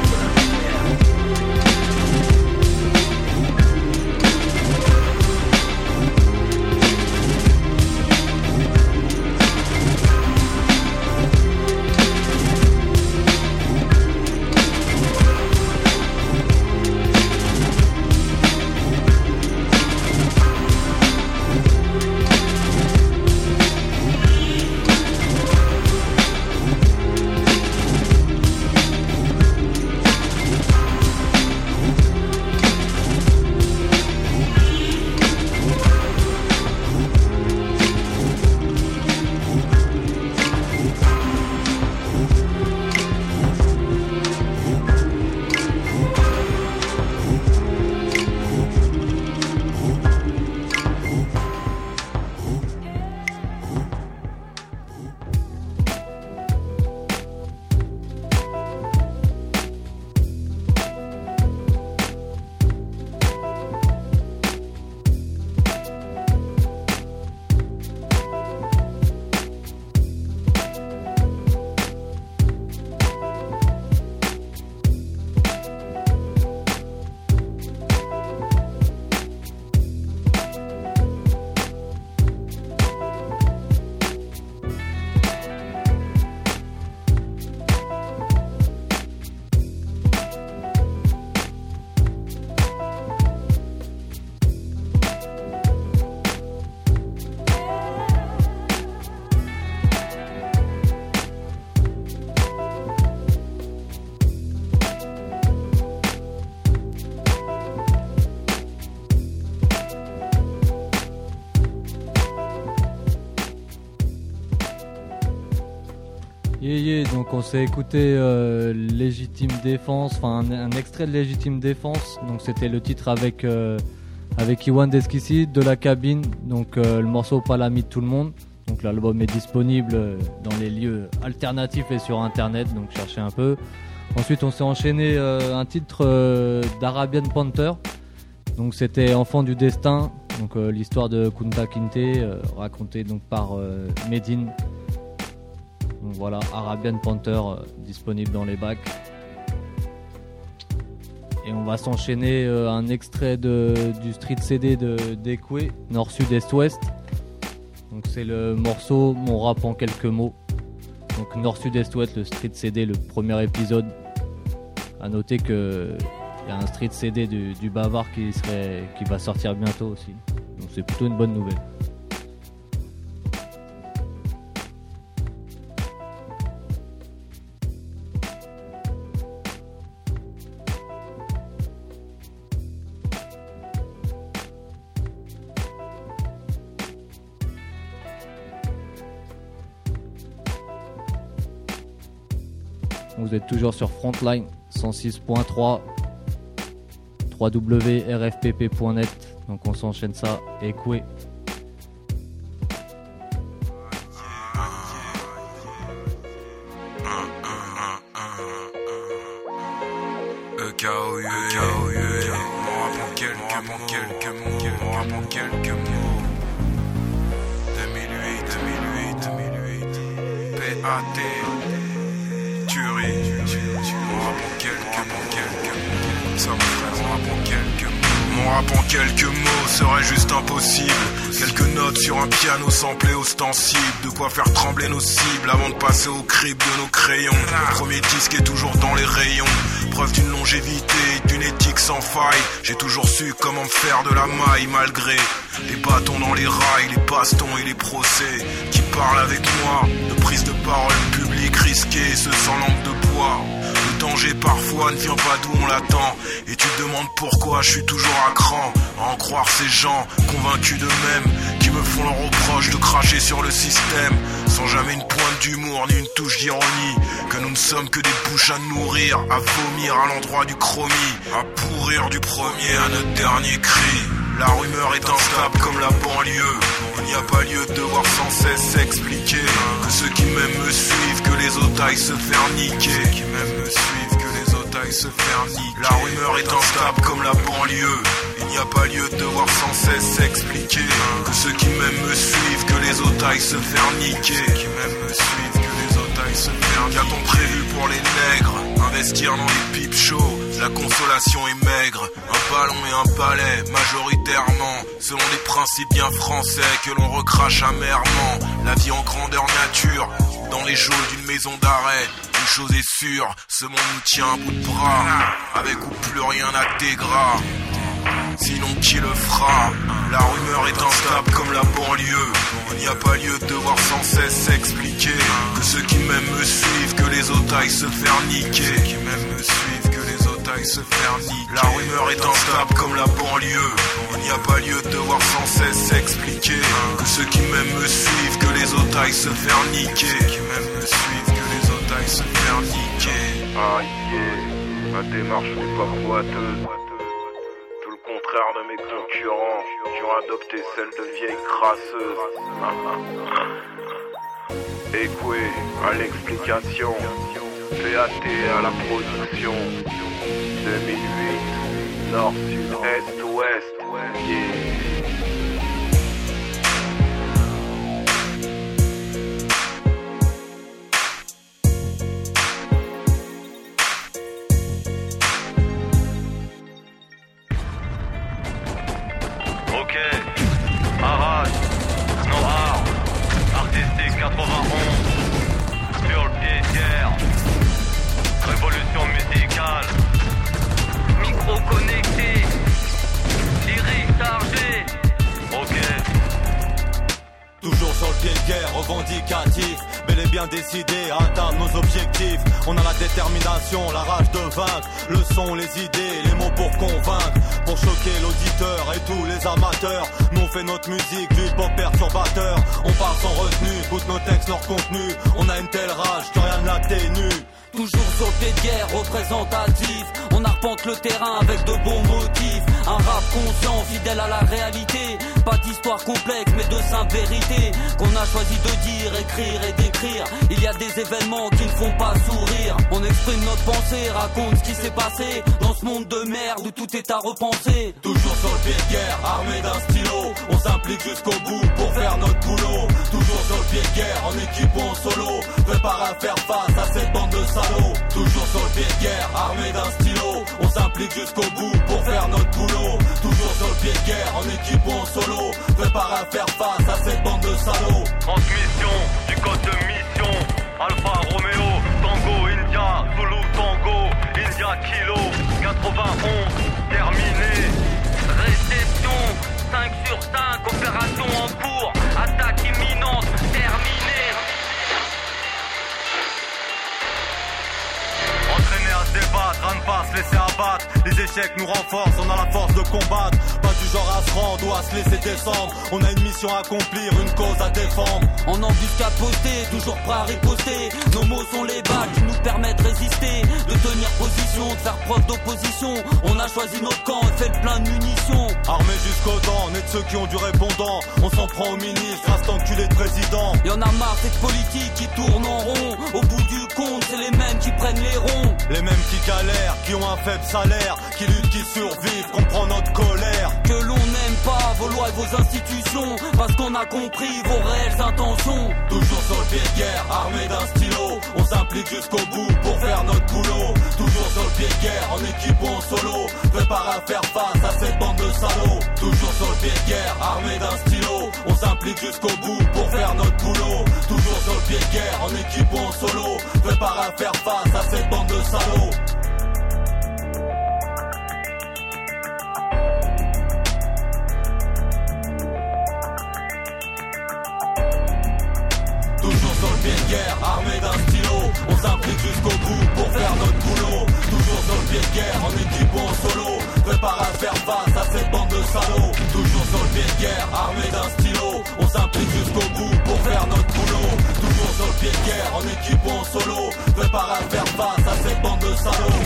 Speaker 7: Yeah, yeah, donc on s'est écouté euh, Légitime Défense, enfin un, un extrait de Légitime Défense, donc c'était le titre avec euh, avec Iwan Deskissi de La Cabine, donc euh, le morceau Pas l'ami de tout le monde, donc l'album est disponible dans les lieux alternatifs et sur internet, donc cherchez un peu. Ensuite on s'est enchaîné euh, un titre euh, d'Arabian Panther, donc c'était Enfant du Destin, donc euh, l'histoire de Kunta Kinte euh, racontée donc par euh, Medine. Donc voilà, Arabian Panther euh, disponible dans les bacs. Et on va s'enchaîner euh, un extrait de, du street C D de d'Ekwe, Nord, Sud, Est, Ouest. Donc c'est le morceau Mon rap en quelques mots. Donc Nord, Sud, Est, Ouest, le street C D, le premier épisode. À noter que il y a un street C D du, du Bavard qui serait, qui va sortir bientôt aussi. Donc c'est plutôt une bonne nouvelle. Vous êtes toujours sur Frontline cent six point trois, w w w point r f p p point net. Donc on s'enchaîne ça. Ekwe.
Speaker 19: E K O U E, mon rap en quelques mots, quelques mots, mon rap en quelques mots. deux mille huit, deux mille huit, deux mille huit, P A T. Mon rap en quelques mots, quelques mots. Ça me ferait mon rap en quelques mots. Mon rap en quelques mots serait juste impossible. Quelques notes sur un piano samplé ostensible. De quoi faire trembler nos cibles avant de passer au crible de nos crayons. Le premier disque est toujours dans les rayons. Preuve d'une longévité, d'une éthique sans faille. J'ai toujours su comment me faire de la maille malgré les bâtons dans les rails, les bastons et les procès qui parlent avec moi de prise de parole publique risquée, ce sans langue de bois. Le danger parfois ne vient pas d'où on l'attend. Et tu te demandes pourquoi je suis toujours à cran à en croire ces gens convaincus d'eux-mêmes qui me font leur reproche de cracher sur le système sans jamais une pointe d'humour ni une touche d'ironie. Que nous ne sommes que des bouches à nourrir, à vomir à l'endroit du chromie, à pourrir du premier à notre dernier cri. La rumeur est instable comme la banlieue. Il n'y a pas lieu de devoir sans cesse s'expliquer que ceux qui m'aiment me suivent, que les autres aillent se faire niquer. Ceux qui m'aiment me suivent, que les autres aillent se faire niquer. La rumeur est instable comme la banlieue. Il n'y a pas lieu de devoir sans cesse s'expliquer que ceux qui m'aiment me suivent, que les autres aillent se faire niquer. Ceux qui m'aiment me suivent, que les autres aillent se faire niquer. Qu'a-t-on prévu pour les nègres? Investir dans les pipe shows, la consolation est maigre. Un ballon et un palais, majoritairement selon des principes bien français que l'on recrache amèrement. La vie en grandeur nature, dans les geôles d'une maison d'arrêt. Une chose est sûre, ce monde nous tient à bout de bras, avec ou plus rien acté gras. Sinon qui le fera? La rumeur est instable comme la banlieue. Il n'y a pas lieu de devoir sans cesse s'expliquer que ceux qui m'aiment me suivent, que les autres aillent se faire niquer. Ceux qui m'aiment me suivent, que les autres aillent se faire niquer. La rumeur est instable comme la banlieue. Il n'y a pas lieu de devoir sans cesse s'expliquer que ceux qui m'aiment me suivent, que les autres aillent se faire niquer. Ceux qui m'aiment me suivent, que les autres aillent se faire niquer.
Speaker 20: Ah yeah, ma démarche n'est pas boiteuse. Contraire de mes concurrents qui ont adopté celle de vieilles crasseuses. Écoué à l'explication, P A T à la production. deux mille huit, nord, sud, est, ouest. Yeah.
Speaker 21: Arrage, Noir, artistique quatre-vingt-onze, sur le pied de guerre, révolution musicale, micro connecté, lyrique chargé, ok.
Speaker 22: Toujours sur le pied de guerre, revendicatif, bel et bien décidé à atteindre nos objectifs. On a la détermination, la rage de vaincre, le son, les idées, les mots pour convaincre, pour choquer l'auditeur et tous les amateurs. Nous on fait notre musique du hip-hop perturbateur. On parle sans retenue, écoute nos textes, leur contenu. On a une telle rage que rien ne l'atténue.
Speaker 23: Toujours sur le pied de guerre représentatif, on arpente le terrain avec de bons motifs. Un rap conscient, fidèle à la réalité. Pas d'histoire complexe mais de simple vérité qu'on a choisi de dire, écrire et décrire. Il y a des événements qui ne font pas sourire. On exprime notre pensée, raconte ce qui s'est passé dans ce monde de merde où tout est à repenser.
Speaker 22: Toujours sur le pied de guerre, armé d'un stylo, on s'implique jusqu'au bout pour faire notre boulot. Toujours sur le pied de guerre, en équipe ou en solo, préparé à faire face à cette bande de salauds. Toujours sur le pied de guerre, armé d'un stylo, on s'implique jusqu'au bout pour faire notre boulot. Toujours sur le pied de guerre, en équipe ou en solo, préparé à faire face à cette bande de salauds.
Speaker 21: Transmission du code de mission, Alpha Romeo, Tango India, Zulu Tango, India Kilo, quatre-vingt-onze, terminé. Réception, cinq sur cinq, opération en cours, attaque imminente, terminée. Entraîné à se débattre, à ne pas se laisser abattre. Les échecs nous renforcent, on a la force de combattre. Pas du genre à se rendre ou à se laisser descendre. On a une mission à accomplir, une cause à défendre.
Speaker 23: En embuscade postée, toujours prêt à riposter. Nos mots sont les balles qui nous permettent de résister, de tenir position, de faire preuve d'opposition. On a choisi notre camp et fait le plein de munitions.
Speaker 22: Armés jusqu'aux dents, on est de ceux qui ont du répondant. On s'en prend au ministre, à cet enculé de président.
Speaker 23: Y'en a marre cette politique qui tourne en rond. Au bout du compte, c'est les mêmes qui prennent les ronds.
Speaker 22: Les mêmes qui galèrent, qui ont un faible salaire, qui luttent, qui survivent, comprend notre colère.
Speaker 23: Que l'on n'aime pas vos lois et vos institutions, parce qu'on a compris vos réelles intentions.
Speaker 22: Toujours sur le pied de guerre, armé d'un stylo, on s'implique jusqu'au bout pour faire notre boulot. Toujours sur le pied de guerre, en équipe ou en solo, préparé à faire face à cette bande de salauds. Toujours sur le pied de guerre, armé d'un stylo, on s'implique jusqu'au bout pour faire notre boulot. Toujours sur le pied de guerre, en équipe ou en solo, préparé à faire face à cette bande de salauds. Toujours sur le pied de guerre, armé d'un stylo, on s'implique jusqu'au bout pour faire notre boulot. Toujours sur le pied de guerre, en équipe ou en solo, préparé à faire face à cette bande de salauds. Toujours sur le pied de guerre, armé d'un stylo, on s'implique jusqu'au bout pour faire notre boulot. Toujours sur le pied de guerre, en équipe ou en solo, préparé à faire face à cette bande de salauds.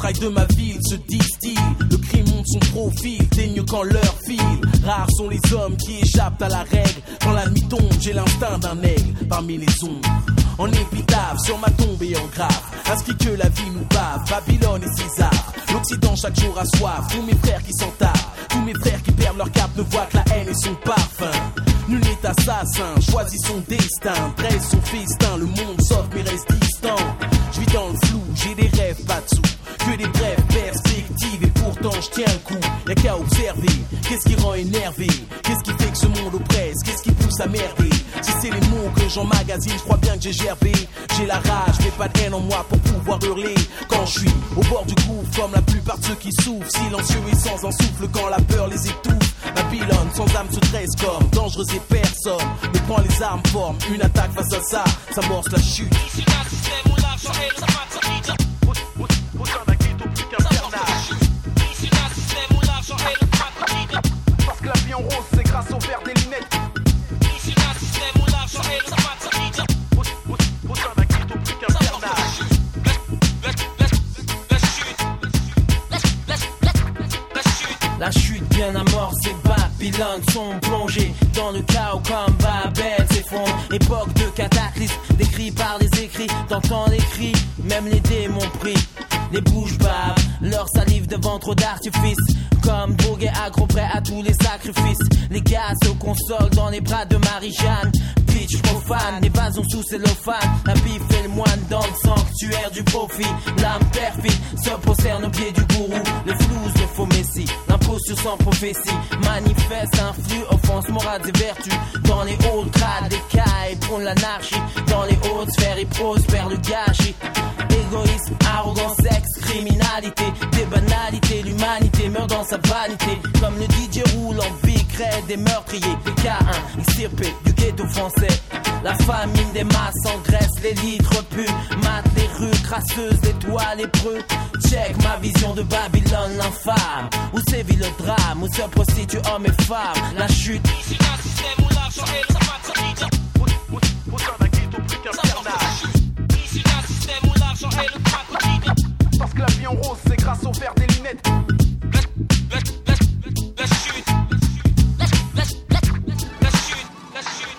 Speaker 1: entrailles de ma ville se distille. Le crime monte son profil, t'es mieux quand l'heure file. Rares sont les hommes qui échappent à la règle. Quand la nuit tombe, j'ai l'instinct d'un aigle parmi les ombres. En épitaphe, sur ma tombe et en grave, inscrit que la vie nous bave, Babylone et César. L'Occident chaque jour a soif, tous mes frères qui s'entardent, tous mes frères qui perdent leur cap ne voient que la haine et son parfum. Nul n'est assassin, choisit son destin, dresse son festin, le monde sauf mais reste distant. Je vis dans le flou, j'ai des rêves, pas de sous, que des brèves perspectives et pourtant je tiens le coup. Y'a qu'à observer, qu'est-ce qui rend énervé, qu'est-ce qui fait que ce monde oppresse, qu'est-ce qui pousse à merder. Si c'est les mots que j'emmagasine, je crois bien que j'ai gerbé. J'ai la rage, mais pas de haine en moi pour pouvoir hurler. Quand je suis au bord du gouffre, comme la plupart de ceux qui souffrent, silencieux et sans un souffle quand la peur les étouffe. Babylone sans âme se tresse comme dangereuse et personne ne prend les armes, forme une attaque face à ça, ça amorce la chute. Ici d'un système où l'argent est le sapin de au sein d'un ghetto plus qu'un carnage. Ici d'un système où l'argent est le sapin de parce que la vie en rose c'est grâce au verre des lunettes. Ici d'un système où l'argent est le sapin de au sein d'un ghetto plus qu'un carnage.
Speaker 3: La chute bien amorcée, Babylone sont plongés dans le chaos comme Babel s'effondre. Époque de cataclysme, décrit par les écrits, t'entends les cris, même les démons prient. Les bouches bavent, leur salive devant trop d'artifice. Comme drogués agro prêts à tous les sacrifices. Les gars se consolent dans les bras de Marie-Jeanne. Bitch profane, évasion sous cellophane. La bif et le moine dans le sanctuaire du profit. L'âme perfide se prosterne au pied du gourou. Le flouze, le faux messie, l'imposture sans prophétie. Manifeste, influe, offense, morale et vertus. Dans les hauts grades, les cas prônent l'anarchie. Dans les hautes sphères, ils prospèrent le gâchis. Égoïsme, arrogance, sexe, criminalité. Des banalités, l'humanité meurt dans sa vanité. Comme le D J roule en vie, crée des meurtriers. Des K un, extirpés du ghetto français. La famine des masses engraisse les litres pus. Mate les rues crasseuses, les toits lépreux. Check ma vision de Babylone l'infâme. Où sévit le drame, où se prostituent hommes et femmes. La chute. Ici un système où l'argent est le sapin de au sein d'un ghetto plus qu'un carnage. Ici un système où l'argent est le sapin de parce que la vie en rose c'est grâce au verre des lunettes. La, la, la, la, la chute. La, la, la, la chute. La chute.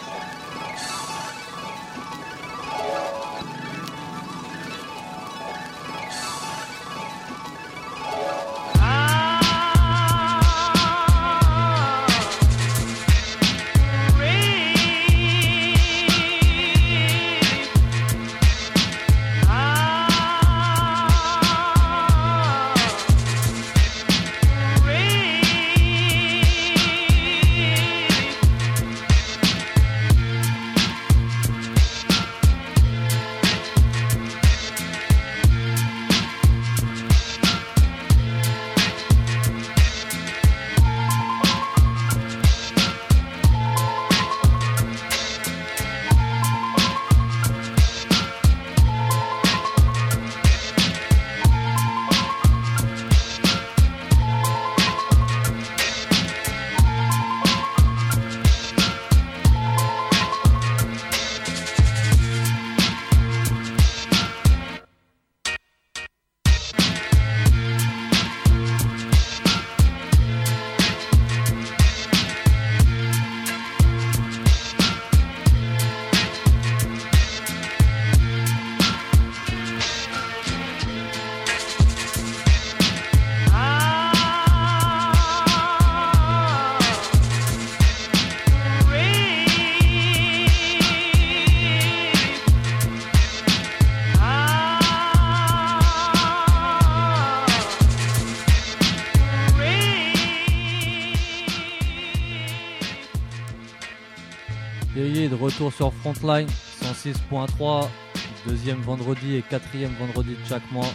Speaker 7: De retour sur Frontline cent six point trois, deuxième vendredi et quatrième vendredi de chaque mois.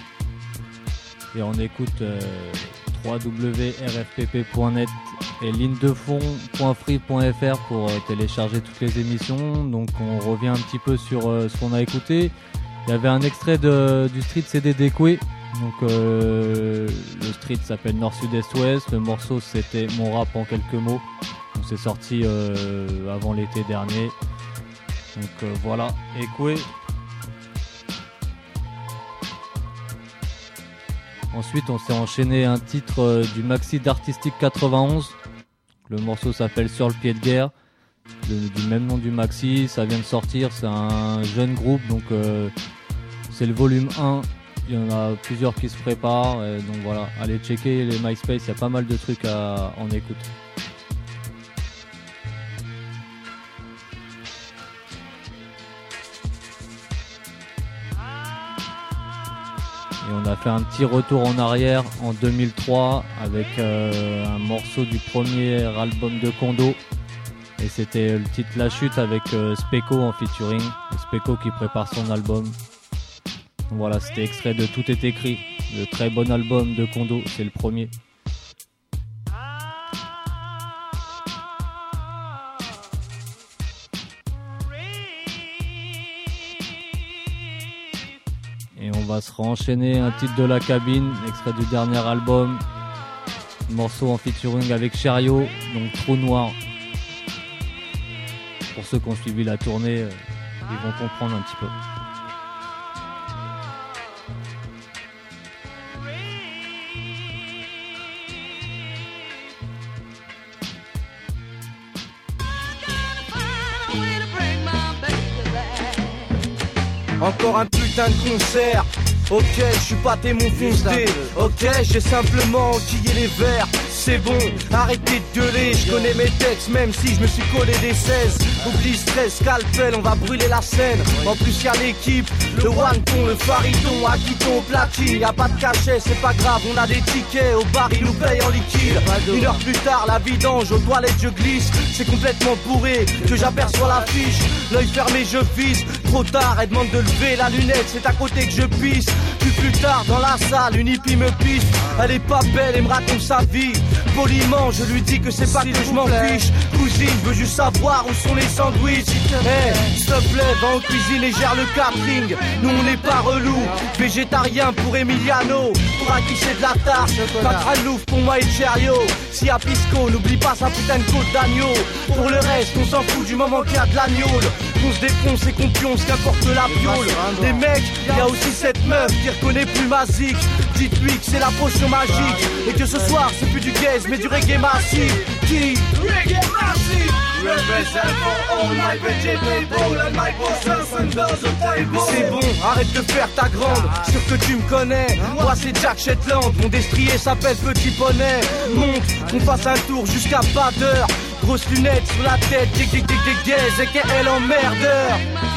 Speaker 7: Et on écoute euh, w w w point r f p p point net et ligne de fond point free point f r pour euh, télécharger toutes les émissions. Donc on revient un petit peu sur euh, ce qu'on a écouté. Il y avait un extrait de, du street C D d'Ekwe. Donc euh, le street s'appelle Nord Sud Est Ouest. Le morceau c'était Mon rap en quelques mots. Donc c'est sorti euh, avant l'été dernier. Donc euh, voilà, Ekwe. Ensuite, on s'est enchaîné un titre euh, du maxi d'Artistic quatre-vingt-onze. Le morceau s'appelle Sur le pied de guerre, le, du même nom du maxi. Ça vient de sortir, c'est un jeune groupe, donc euh, c'est le volume un. Il y en a plusieurs qui se préparent, et donc voilà, allez checker les MySpace, il y a pas mal de trucs à en écoute. Et on a fait un petit retour en arrière en deux mille trois avec euh, un morceau du premier album de Kondo. Et c'était le titre La Chute avec euh, Speko en featuring. Speko qui prépare son album. Donc voilà, c'était extrait de Tout est écrit. Le très bon album de Kondo, c'est le premier. Et on va se renchaîner un titre de La Cabine, extrait du dernier album, morceau en featuring avec Cherio, donc Trou Noir. Pour ceux qui ont suivi la tournée, euh, ils vont comprendre un petit peu.
Speaker 15: Encore un putain de concert. Ok, je suis pas témoin foncé. Ok, j'ai simplement enquillé les verres. C'est bon, arrêtez de gueuler. Je connais mes textes même si je me suis collé des seize. Oublie stress, scalpel, on va brûler la scène. En plus y'a l'équipe, le one-ton, le faridon, Akiton, platine. Y'a pas de cachet, c'est pas grave, on a des tickets. Au bar ils nous payent en liquide. Une heure plus tard, la vidange, aux toilettes je glisse. C'est complètement bourré que j'aperçois l'affiche. L'œil fermé je vise, trop tard, elle demande de lever la lunette. C'est à côté que je pisse. Puis plus tard dans la salle, une hippie me pisse. Elle est pas belle et me raconte sa vie. Poliment, je lui dis que c'est pas que je m'en fiche. Cousine, je veux juste savoir où sont les sandwichs. Hey, s'il te plaît, va en cuisine et gère le catering. Nous on n'est pas relou, végétarien pour Emiliano. Pour à qui c'est de la tarte, pas de louf pour moi et Cherio. Si à Pisco, n'oublie pas sa putain de côte d'agneau. Pour le reste, on s'en fout du moment qu'il y a de l'agneau. Qu'on se défonce et qu'on pionce, qu'importe la piole. Les mecs, il y a aussi cette meuf qui reconnaît plus ma zik. Dites-lui que c'est la potion magique. Et que ce soir c'est plus du gaze mais du reggae massif. Qui Reggae massif. C'est bon, arrête de faire ta grande. Sûr que tu me connais. Moi c'est Jack Shetland. Mon destrier s'appelle Petit Poney. Monte, qu'on fasse un tour jusqu'à pas d'heure. Grosse lunette sur la tête, dig dig dig dig gaze et qu'elle emmerdeur.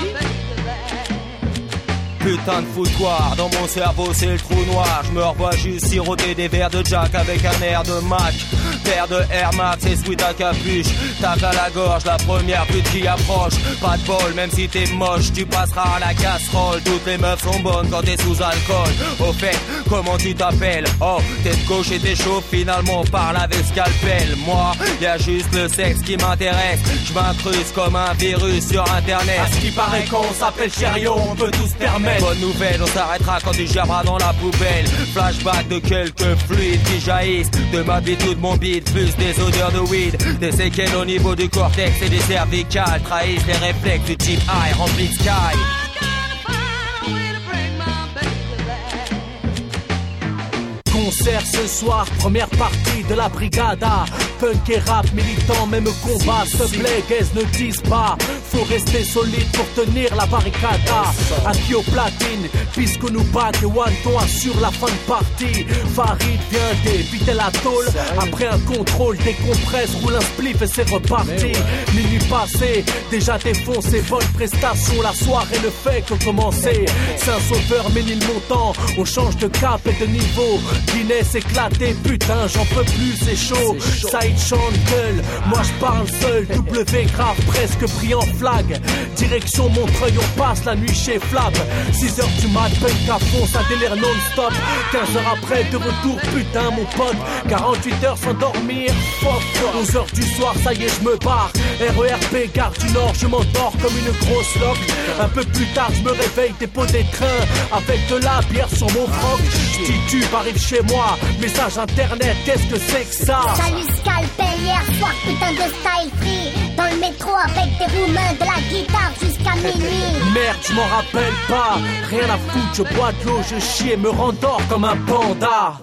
Speaker 17: Putain de foutoir, dans mon cerveau c'est le trou noir. Je me revois juste siroter des verres de Jack avec un air de Mac. Paire de Air Max et sweat à capuche. Tac à la gorge, la première pute qui approche. Pas de bol, même si t'es moche, tu passeras à la casserole. Toutes les meufs sont bonnes quand t'es sous alcool. Au fait, comment tu t'appelles? Oh, t'es de gauche et t'es chaud, finalement on parle avec scalpel. Moi, y'a juste le sexe qui m'intéresse. Je m'incruste comme un virus sur internet.
Speaker 16: À ce qui paraît quand on s'appelle Cherio, on peut tout se permettre.
Speaker 17: Bonne nouvelle, on s'arrêtera quand tu gerberas dans la poubelle. Flashback de quelques fluides qui jaillissent de ma vie, tout de mon bide, plus des odeurs de weed. Des séquelles au niveau du cortex et des cervicales trahissent les réflexes du type high rempli de sky.
Speaker 16: Concert ce soir, première partie de la brigada. Punk et rap, militant, même combat. S'il te plaît, gaze, ne dise pas. Faut rester solide pour tenir la barricada. Acquis au platine, puisque nous bat et Wanton assure la fin de partie. Farid vient d'éviter la tôle. Après un contrôle, décompresse, roule un spliff et c'est reparti. Minuit passé, déjà défoncé, bonne prestation. La soirée ne fait que commencer. C'est un sauveur, Ménilmontant. On change de cap et de niveau. Guinness éclaté, putain, j'en peux plus, c'est chaud. Saïd chante, gueule, moi je parle seul. W grave, presque pris en flag. Direction Montreuil, on passe la nuit chez Flap. six heures du mat, punk à fond, ça délire non-stop. quinze heures après, de retour, putain, mon pote. quarante-huit heures sans dormir, fuck. onze heures du soir, ça y est, je me barre. R E R P, gare du Nord, je m'endors comme une grosse loque. Un peu plus tard, je me réveille, dépôt des trains. Avec de la bière sur mon froc. J'titube, arrive chez moi, message internet, qu'est-ce que c'est que ça?
Speaker 5: Salut Scalpel, hier soir putain de style free. Dans le métro avec des roumains, de la guitare jusqu'à minuit.
Speaker 16: merde, je m'en rappelle pas. Rien à foutre, je bois de l'eau, je chie et me rendors comme un panda.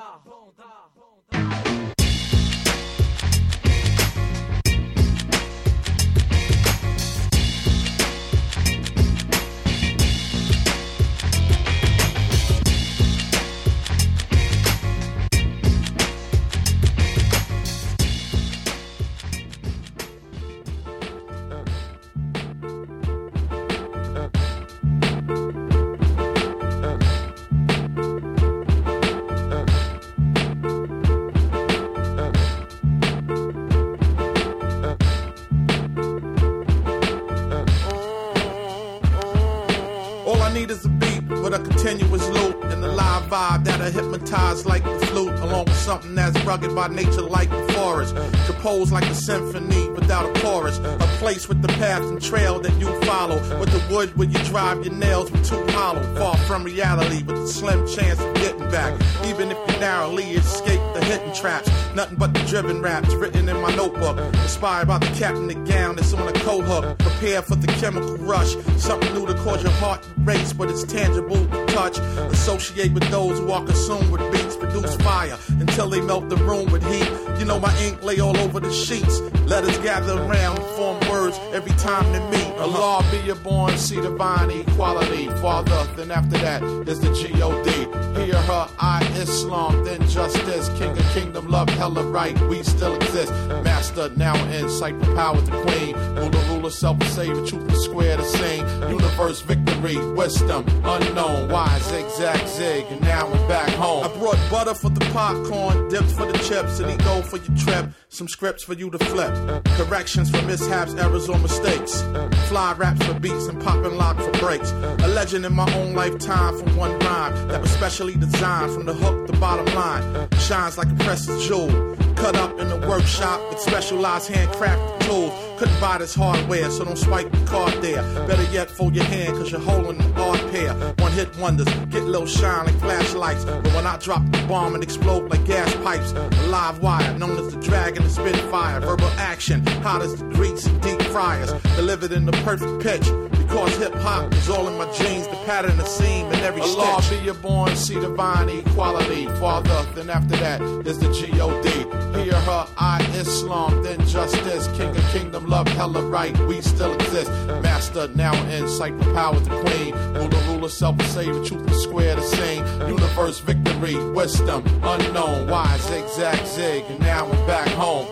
Speaker 2: Like the flute, along with something that's rugged by nature like the forest. Compose like a symphony without a chorus. A place with the path and trail that you follow. With the wood where you drive your nails with too hollow. Far from reality with a slim chance of getting back. Even if you narrowly escape the hidden traps. Nothing but the driven raps written in my notebook. Inspired by the cat in the gown that's on a coat hook. Prepare for the chemical rush. Something new to cause your heart to race, but it's tangible to touch. Associate with those who are consumed with beats. Produce fire until they melt the room with heat. You know my ink lay all over the sheets. Letters gather around and form words every time they meet. Allah be your born, see divine equality. Father, then after that is the G O D. Hear her, I Islam, then justice. King of kingdom, love, hella right, we still exist. Master, now in sight, for power the queen. Ruler, ruler, self-savior, truth is square the same. Universe, victory, wisdom, unknown. Why, zigzag, zig, and now we're back home. I brought butter for the popcorn, dipped for the chips, and ego for your trip. Some scripts for you to flip. Corrections for mishaps, errors, or mistakes. Fly raps for beats and popping lock for breaks. A legend in my own lifetime from one rhyme that was specially designed from the hook to bottom line. Shines like a precious jewel. Cut up in the workshop with specialized handcrafted tools. Couldn't buy this hardware, so don't swipe the card there. Better yet, fold your hand, cause you're holding an odd pair. One hit wonders, get little shine like flashlights. But when I drop the bomb and explode like gas pipes, a live wire known as the dragon and spitfire. Verbal action, hot as the grease and deep fryers. Delivered in the perfect pitch. Because hip hop is all in my genes, the pattern, the seam, and every stitch. Allah be your born, see divine equality. Father, then after that is the G O D. Hear her, I Islam, then justice. King of kingdom, love, hella right, we still exist. Master, now in sight, for power the queen. Ruler, ruler, self-savior, truth is square the same. Universe, victory, wisdom, unknown. Why, zigzag, zig, and now we're back home.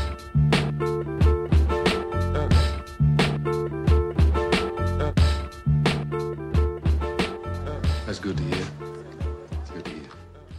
Speaker 6: That's good to hear. It's good to hear.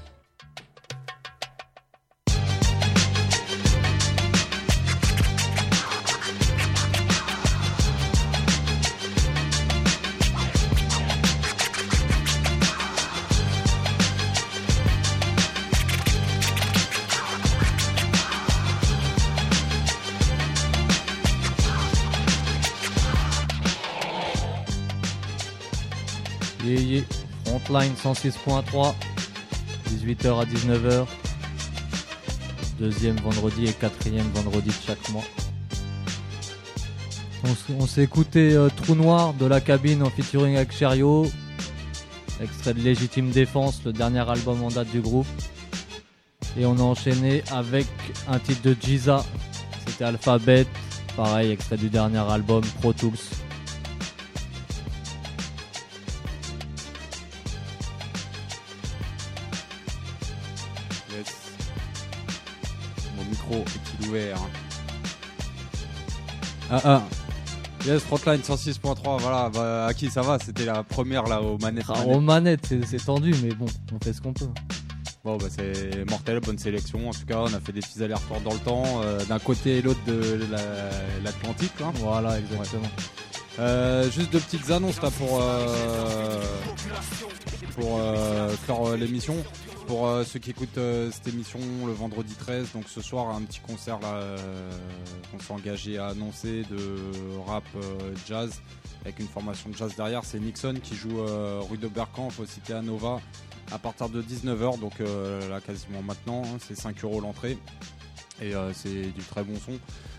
Speaker 7: Yeah, yeah. Frontline cent six point trois, dix-huit heures à dix-neuf heures. Deuxième vendredi et quatrième vendredi de chaque mois. On, s- on s'est écouté euh, Trou Noir de La Cabine en featuring avec Cherio. Extrait de Légitime Défense, le dernier album en date du groupe. Et on a enchaîné avec un titre de Giza. C'était Alphabet. Pareil, extrait du dernier album Pro Tools.
Speaker 8: Yes. Mon micro est-il ouvert? Ah ah. Yes, Frontline cent six point trois, voilà. Bah, à qui ça va? C'était la première là aux manettes.
Speaker 7: Ah, aux manettes, c'est, c'est tendu, mais bon, on fait ce qu'on peut.
Speaker 8: Bon, bah, c'est mortel, bonne sélection. En tout cas, on a fait des petits allers-retours dans le temps, euh, d'un côté et l'autre de la, l'Atlantique. Hein.
Speaker 7: Voilà, exactement. Ouais.
Speaker 8: Euh, juste deux petites annonces là pour euh, pour euh, faire euh, l'émission. Pour euh, ceux qui écoutent euh, cette émission le vendredi treize, donc ce soir un petit concert là, euh, qu'on s'est engagé à annoncer de rap euh, jazz avec une formation de jazz derrière. C'est Nixon qui joue euh, rue de Berkamp au Cité à Nova à partir de dix-neuf heures, donc euh, là quasiment maintenant, hein, c'est cinq euros l'entrée et euh, c'est du très bon son.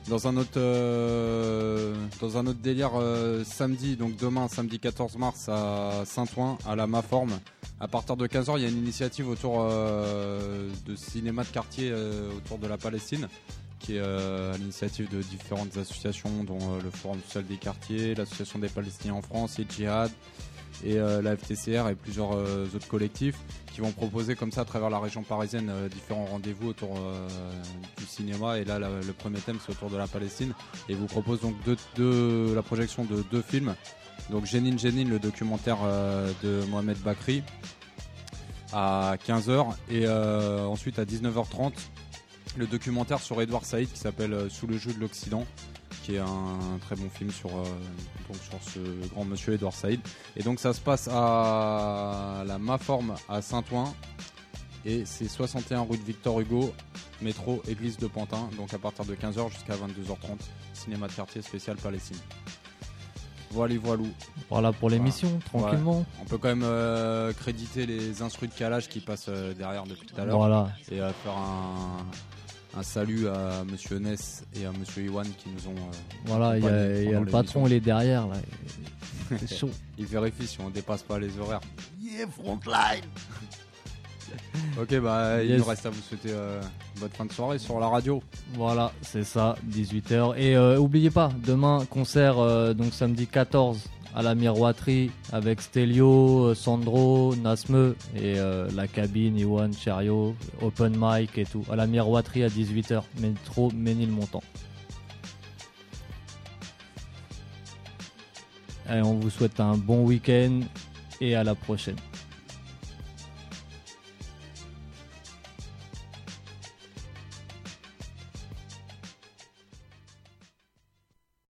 Speaker 8: Dans un autre, euh, dans un autre délire, euh, samedi, donc demain, samedi quatorze mars à Saint-Ouen, à la Maforme. À partir de quinze heures, il y a une initiative autour euh, de cinéma de quartier euh, autour de la Palestine, qui est euh, à l'initiative de différentes associations, dont euh, le Forum social des quartiers, l'Association des Palestiniens en France, et Djihad, et euh, la F T C R et plusieurs euh, autres collectifs qui vont proposer comme ça à travers la région parisienne euh, différents rendez-vous autour euh, du cinéma. Et là la, le premier thème c'est autour de la Palestine, et ils vous proposent donc deux, deux, la projection de deux films, donc Jenin Jenin, le documentaire euh, de Mohamed Bakri à quinze heures, et euh, ensuite à dix-neuf heures trente le documentaire sur Edouard Saïd qui s'appelle euh, Sous le joug de l'Occident, qui est un très bon film sur, euh, donc sur ce grand monsieur Edouard Saïd. Et donc ça se passe à la Maforme à Saint-Ouen, et c'est soixante et un rue de Victor Hugo, métro Église de Pantin, donc à partir de quinze heures jusqu'à vingt-deux heures trente, cinéma de quartier spécial Palestine. Voilà, voilà.
Speaker 7: Voilà pour l'émission, voilà. Tranquillement.
Speaker 8: Ouais. On peut quand même euh, créditer les instrus de calage qui passent euh, derrière depuis tout à l'heure.
Speaker 7: Voilà.
Speaker 8: Et euh, faire un... un salut à Monsieur Ness et à Monsieur Iwan qui nous ont. Euh,
Speaker 7: voilà, il y a, y a le patron, il est derrière là. C'est chaud.
Speaker 8: Il vérifie si on dépasse pas les horaires.
Speaker 18: Yeah, frontline.
Speaker 8: Ok, bah
Speaker 7: yes.
Speaker 8: Il nous reste à vous souhaiter euh, bonne fin de soirée sur la radio.
Speaker 7: Voilà, c'est ça, dix-huit heures. Et euh, oubliez pas, demain concert, euh, donc samedi quatorze à la Miroiterie avec Stelio, Sandro, Nasme et euh, la cabine, Iwan, Cherio, open mic et tout. À la Miroiterie à dix-huit heures, métro Ménilmontant. Et on vous souhaite un bon week-end et à la prochaine.